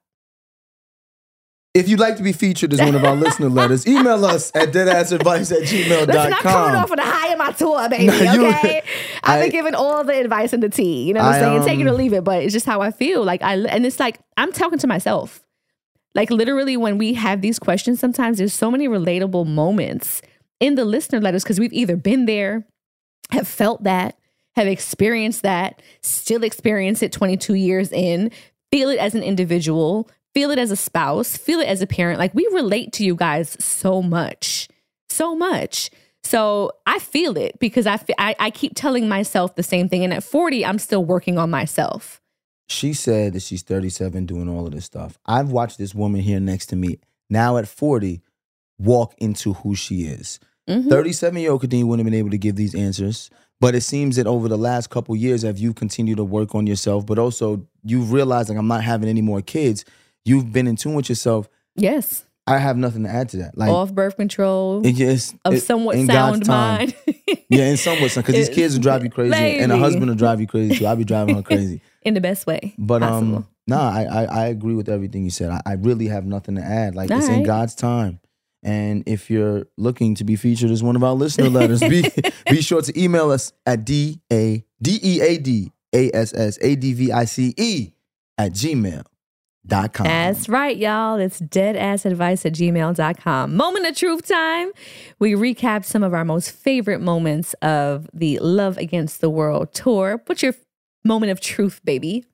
S2: If you'd like to be featured as one of our listener letters, email us at deadassadvice at gmail dot com.
S1: Listen, I'm coming off of the high of my tour, baby,
S2: No, you-
S1: okay? I've
S2: I-
S1: been giving all the advice and the tea. You know what I'm
S2: I,
S1: saying? Take it or
S2: um,
S1: leave it, but it's just how I feel. Like I, and it's like, I'm talking to myself. Like literally when we have these questions, sometimes there's so many relatable moments in the listener letters because we've either been there, have felt that, have experienced that, still experience it twenty-two years in, feel it as an individual, feel it as a spouse, feel it as a parent. Like we relate to you guys so much, so much. So I feel it because I, fe- I, I keep telling myself the same thing. And at forty, I'm still working on myself.
S2: She said that she's thirty-seven doing all of this stuff. I've watched this woman here next to me, now at forty, walk into who she is.
S1: Mhm.
S2: thirty-seven-year-old Khadeen wouldn't have been able to give these answers. But it seems that over the last couple years, as you continue to work on yourself, but also you've realized, like, I'm not having any more kids. You've been in tune with yourself.
S1: Yes.
S2: I have nothing to add to that. Like,
S1: Off birth control.
S2: it just,
S1: Of
S2: it-
S1: somewhat
S2: in
S1: sound
S2: God's time.
S1: mind.
S2: Yeah, in somewhat, because these kids will drive you crazy, and a
S1: Baby.
S2: husband will drive you crazy too. I'll be driving her crazy.
S1: In the best way
S2: But
S1: possible.
S2: um, nah, I, I I agree with everything you said. I, I really have nothing to add. Like
S1: All
S2: it's in
S1: right.
S2: God's time. And if you're looking to be featured as one of our listener letters, be be sure to email us at D A D E A D A S S A D V I C E at gmail dot com.
S1: That's right, y'all. It's deadassadvice at gmail dot com. Moment of truth time. We recapped some of our most favorite moments of the Love Against the World tour. What's your moment of truth, baby?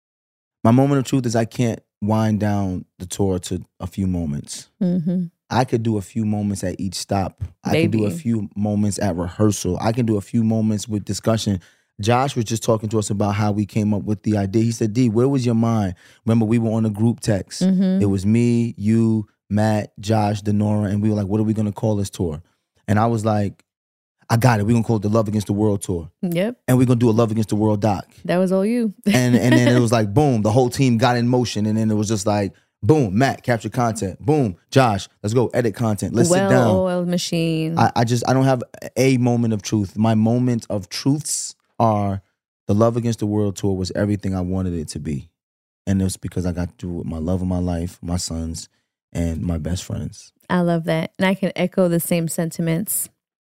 S2: My moment of truth is I can't wind down the tour to a few moments.
S1: Mm-hmm.
S2: I could do a few moments at each stop. I could do a
S1: Baby.
S2: few moments at rehearsal. I can do a few moments with discussion. Josh was just talking to us about how we came up with the idea. He said, D, where was your mind? Remember, we were on a group text.
S1: Mm-hmm.
S2: It was me, you, Matt, Josh, Denora, and we were like, what are we going to call this tour? And I was like, I got it. We're going to call it the Love Against the World Tour.
S1: Yep.
S2: And we're going to do a Love Against the World doc.
S1: That was all you.
S2: And, and then it was like, boom, the whole team got in motion. And then it was just like, boom, Matt, capture content. Boom, Josh, let's go edit content. Let's sit down.
S1: Well-oiled machine.
S2: I, I just, I don't have a moment of truth. My moment of truths are the Love Against the World tour was everything I wanted it to be. And it was because I got to do it with my love of my life, my sons, and my best friends.
S1: I love that. And I can echo the same sentiments.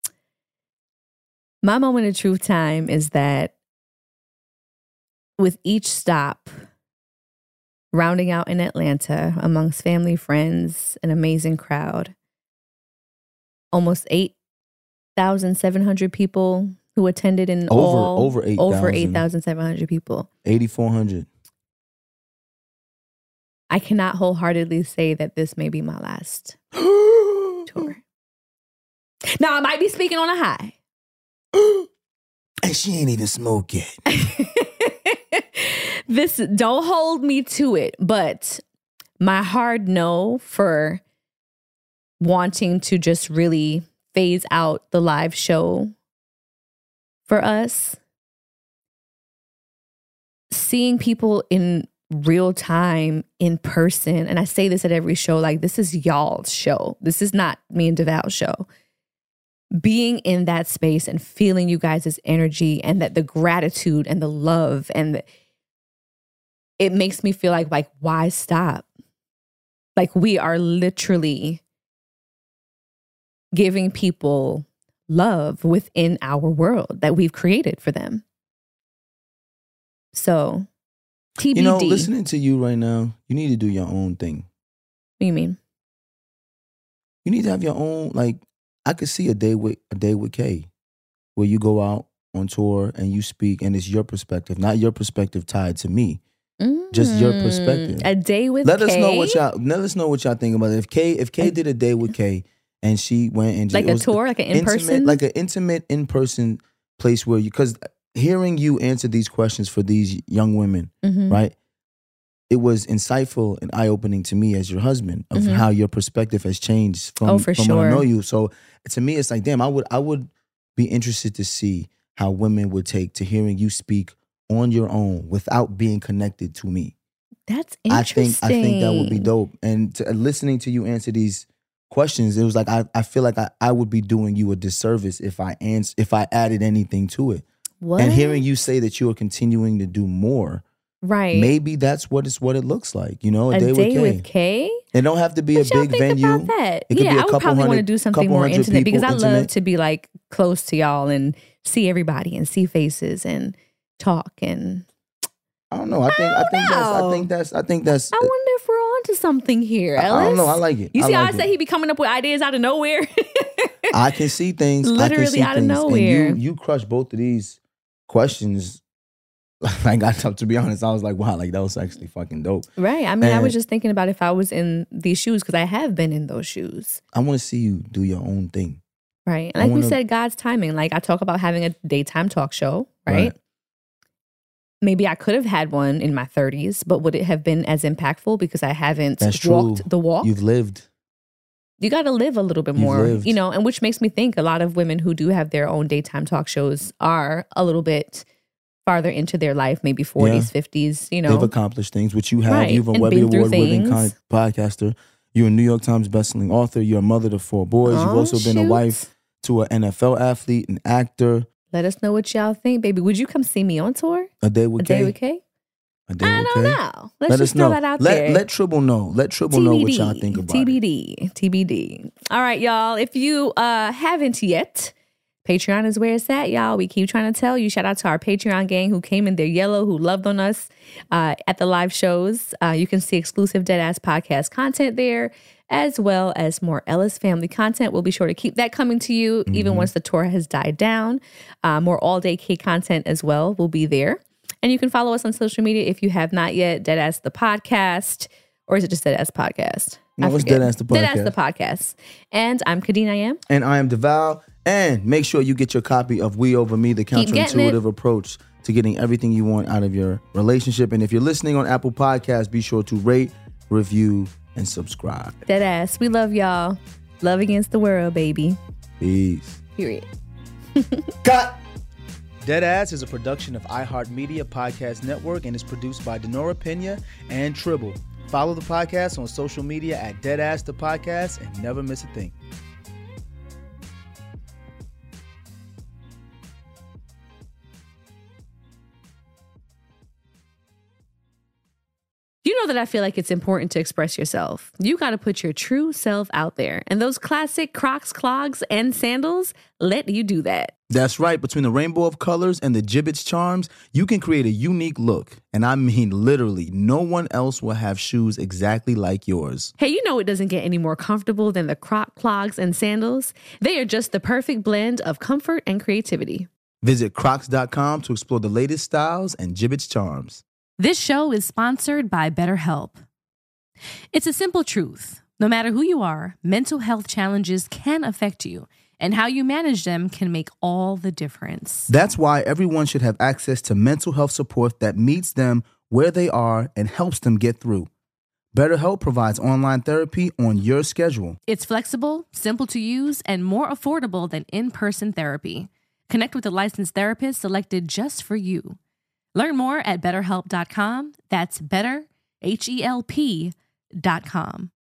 S1: My moment of truth time is that with each stop, rounding out in Atlanta amongst family, friends, an amazing crowd, almost eight thousand seven hundred people who attended in
S2: Over-
S1: all.
S2: over eight
S1: Over
S2: thousand.
S1: eight thousand seven hundred people.
S2: eighty-four hundred.
S1: I cannot wholeheartedly say that this may be my last tour. Now, I might be speaking on a high.
S2: And she ain't even smoked yet.
S1: This, don't hold me to it, but my hard no for wanting to just really phase out the live show for us, seeing people in real time, in person, and I say this at every show, like this is y'all's show. This is not me and DeVal's show. Being in that space and feeling you guys' energy and that the gratitude and the love and the, it makes me feel like, like, why stop? Like we are literally giving people love within our world that we've created for them. So, T B D.
S2: You know, listening to you right now, you need to do your own thing.
S1: What do you mean?
S2: You need to have your own, like, I could see a day with a day with Kay, where you go out on tour and you speak, and it's your perspective, not your perspective tied to me. Mm, just your perspective.
S1: A day with
S2: let
S1: Kay?
S2: us know what y'all. Let us know what y'all think about it. If Kay, if Kay did a day with Kay, and she went and just,
S1: like a tour, like an in person,
S2: like an intimate in person place where you, because hearing you answer these questions for these young women, mm-hmm. right? It was insightful and eye opening to me as your husband of mm-hmm. how your perspective has changed from,
S1: oh, for
S2: from
S1: sure.
S2: when I know you. So to me, it's like, damn, I would I would be interested to see how women would take to hearing you speak on your own without being connected to me.
S1: That's interesting.
S2: I think I think that would be dope. And to, uh, listening to you answer these questions, it was like I, I feel like I, I would be doing you a disservice if I ans- if I added anything to it.
S1: What?
S2: And hearing you say that you are continuing to do more,
S1: right?
S2: Maybe that's what it's what it looks like. You know, a,
S1: a
S2: day,
S1: day
S2: with Kay.
S1: Kay?
S2: It don't have to be
S1: what
S2: a big
S1: think
S2: venue.
S1: About that?
S2: It could
S1: yeah,
S2: be a
S1: I would
S2: couple
S1: probably
S2: hundred,
S1: want to do something more intimate because I
S2: intimate.
S1: love to be like close to y'all and see everybody and see faces and talk and.
S2: I don't know. I think I, I think know. that's I think that's I think that's
S1: I wonder if we're on to something here, Ellis.
S2: I don't know. I like it.
S1: You see
S2: I like
S1: how I say he be coming up with ideas out of nowhere?
S2: I can see things.
S1: Literally
S2: I can see
S1: out
S2: things.
S1: of nowhere.
S2: And you you crush both of these questions. Like I to be honest, I was like, wow, like that was actually fucking dope.
S1: Right. I mean,
S2: and
S1: I was just thinking about if I was in these shoes because I have been in those shoes.
S2: I want to see you do your own thing.
S1: Right. And like wanna, we said, God's timing. Like I talk about having a daytime talk show, right? right? Maybe I could have had one in my thirties, but would it have been as impactful because I haven't
S2: That's
S1: walked
S2: true.
S1: the walk?
S2: You've lived.
S1: You got to live a little bit
S2: You've
S1: more,
S2: lived.
S1: you know, and which makes me think a lot of women who do have their own daytime talk shows are a little bit farther into their life, maybe forties, yeah. fifties, you know.
S2: They've accomplished things, which you have.
S1: Right.
S2: You've a
S1: and
S2: Webby Award-winning
S1: con-
S2: podcaster. You're a New York Times bestselling author. You're a mother to four boys.
S1: Oh,
S2: You've also
S1: shoot.
S2: been a wife to an N F L athlete, an actor.
S1: Let us know what y'all think, baby. Would you come see me on tour?
S2: A day with
S1: a
S2: Kay?
S1: Day with Kay?
S2: A day
S1: I
S2: with
S1: don't
S2: Kay?
S1: know. Let's
S2: let
S1: just
S2: us
S1: throw
S2: know.
S1: that out
S2: let,
S1: there.
S2: Let Tribble know. Let Tribble
S1: T B D,
S2: know what y'all think about
S1: T B D,
S2: it.
S1: T B D. All right, y'all. If you uh, haven't yet, Patreon is where it's at, y'all. We keep trying to tell you. Shout out to our Patreon gang who came in their yellow, who loved on us uh, at the live shows. Uh, you can see exclusive Deadass podcast content there, as well as more Ellis family content. We'll be sure to keep that coming to you, mm-hmm. even once the tour has died down. Uh, more all-day K content as well will be there. And you can follow us on social media if you have not yet. Deadass the podcast. Or is it just Deadass podcast?
S2: No, it's Deadass the podcast.
S1: Deadass the podcast. And I'm Kadeen I am.
S2: And I am DeVal. And make sure you get your copy of We Over Me, the counterintuitive approach to getting everything you want out of your relationship. And if you're listening on Apple Podcasts, be sure to rate, review, and subscribe.
S1: Deadass. We love y'all. Love against the world, baby.
S2: Peace.
S1: Period.
S2: Cut. Deadass is a production of iHeartMedia Podcast Network and is produced by Denora Pena and Tribble. Follow the podcast on social media at Deadass the Podcast and never miss a thing.
S1: You know that I feel like it's important to express yourself. You got to put your true self out there. And those classic Crocs, clogs, and sandals let you do that.
S2: That's right. Between the rainbow of colors and the Jibbitz charms, you can create a unique look. And I mean, literally, no one else will have shoes exactly like yours.
S1: Hey, you know it doesn't get any more comfortable than the Croc clogs and sandals. They are just the perfect blend of comfort and creativity.
S2: Visit crocs dot com to explore the latest styles and Jibbitz charms.
S6: This show is sponsored by BetterHelp. It's a simple truth. No matter who you are, mental health challenges can affect you, and how you manage them can make all the difference.
S2: That's why everyone should have access to mental health support that meets them where they are and helps them get through. BetterHelp provides online therapy on your schedule.
S6: It's flexible, simple to use, and more affordable than in-person therapy. Connect with a licensed therapist selected just for you. Learn more at better help dot com. That's better, H E L P dot com.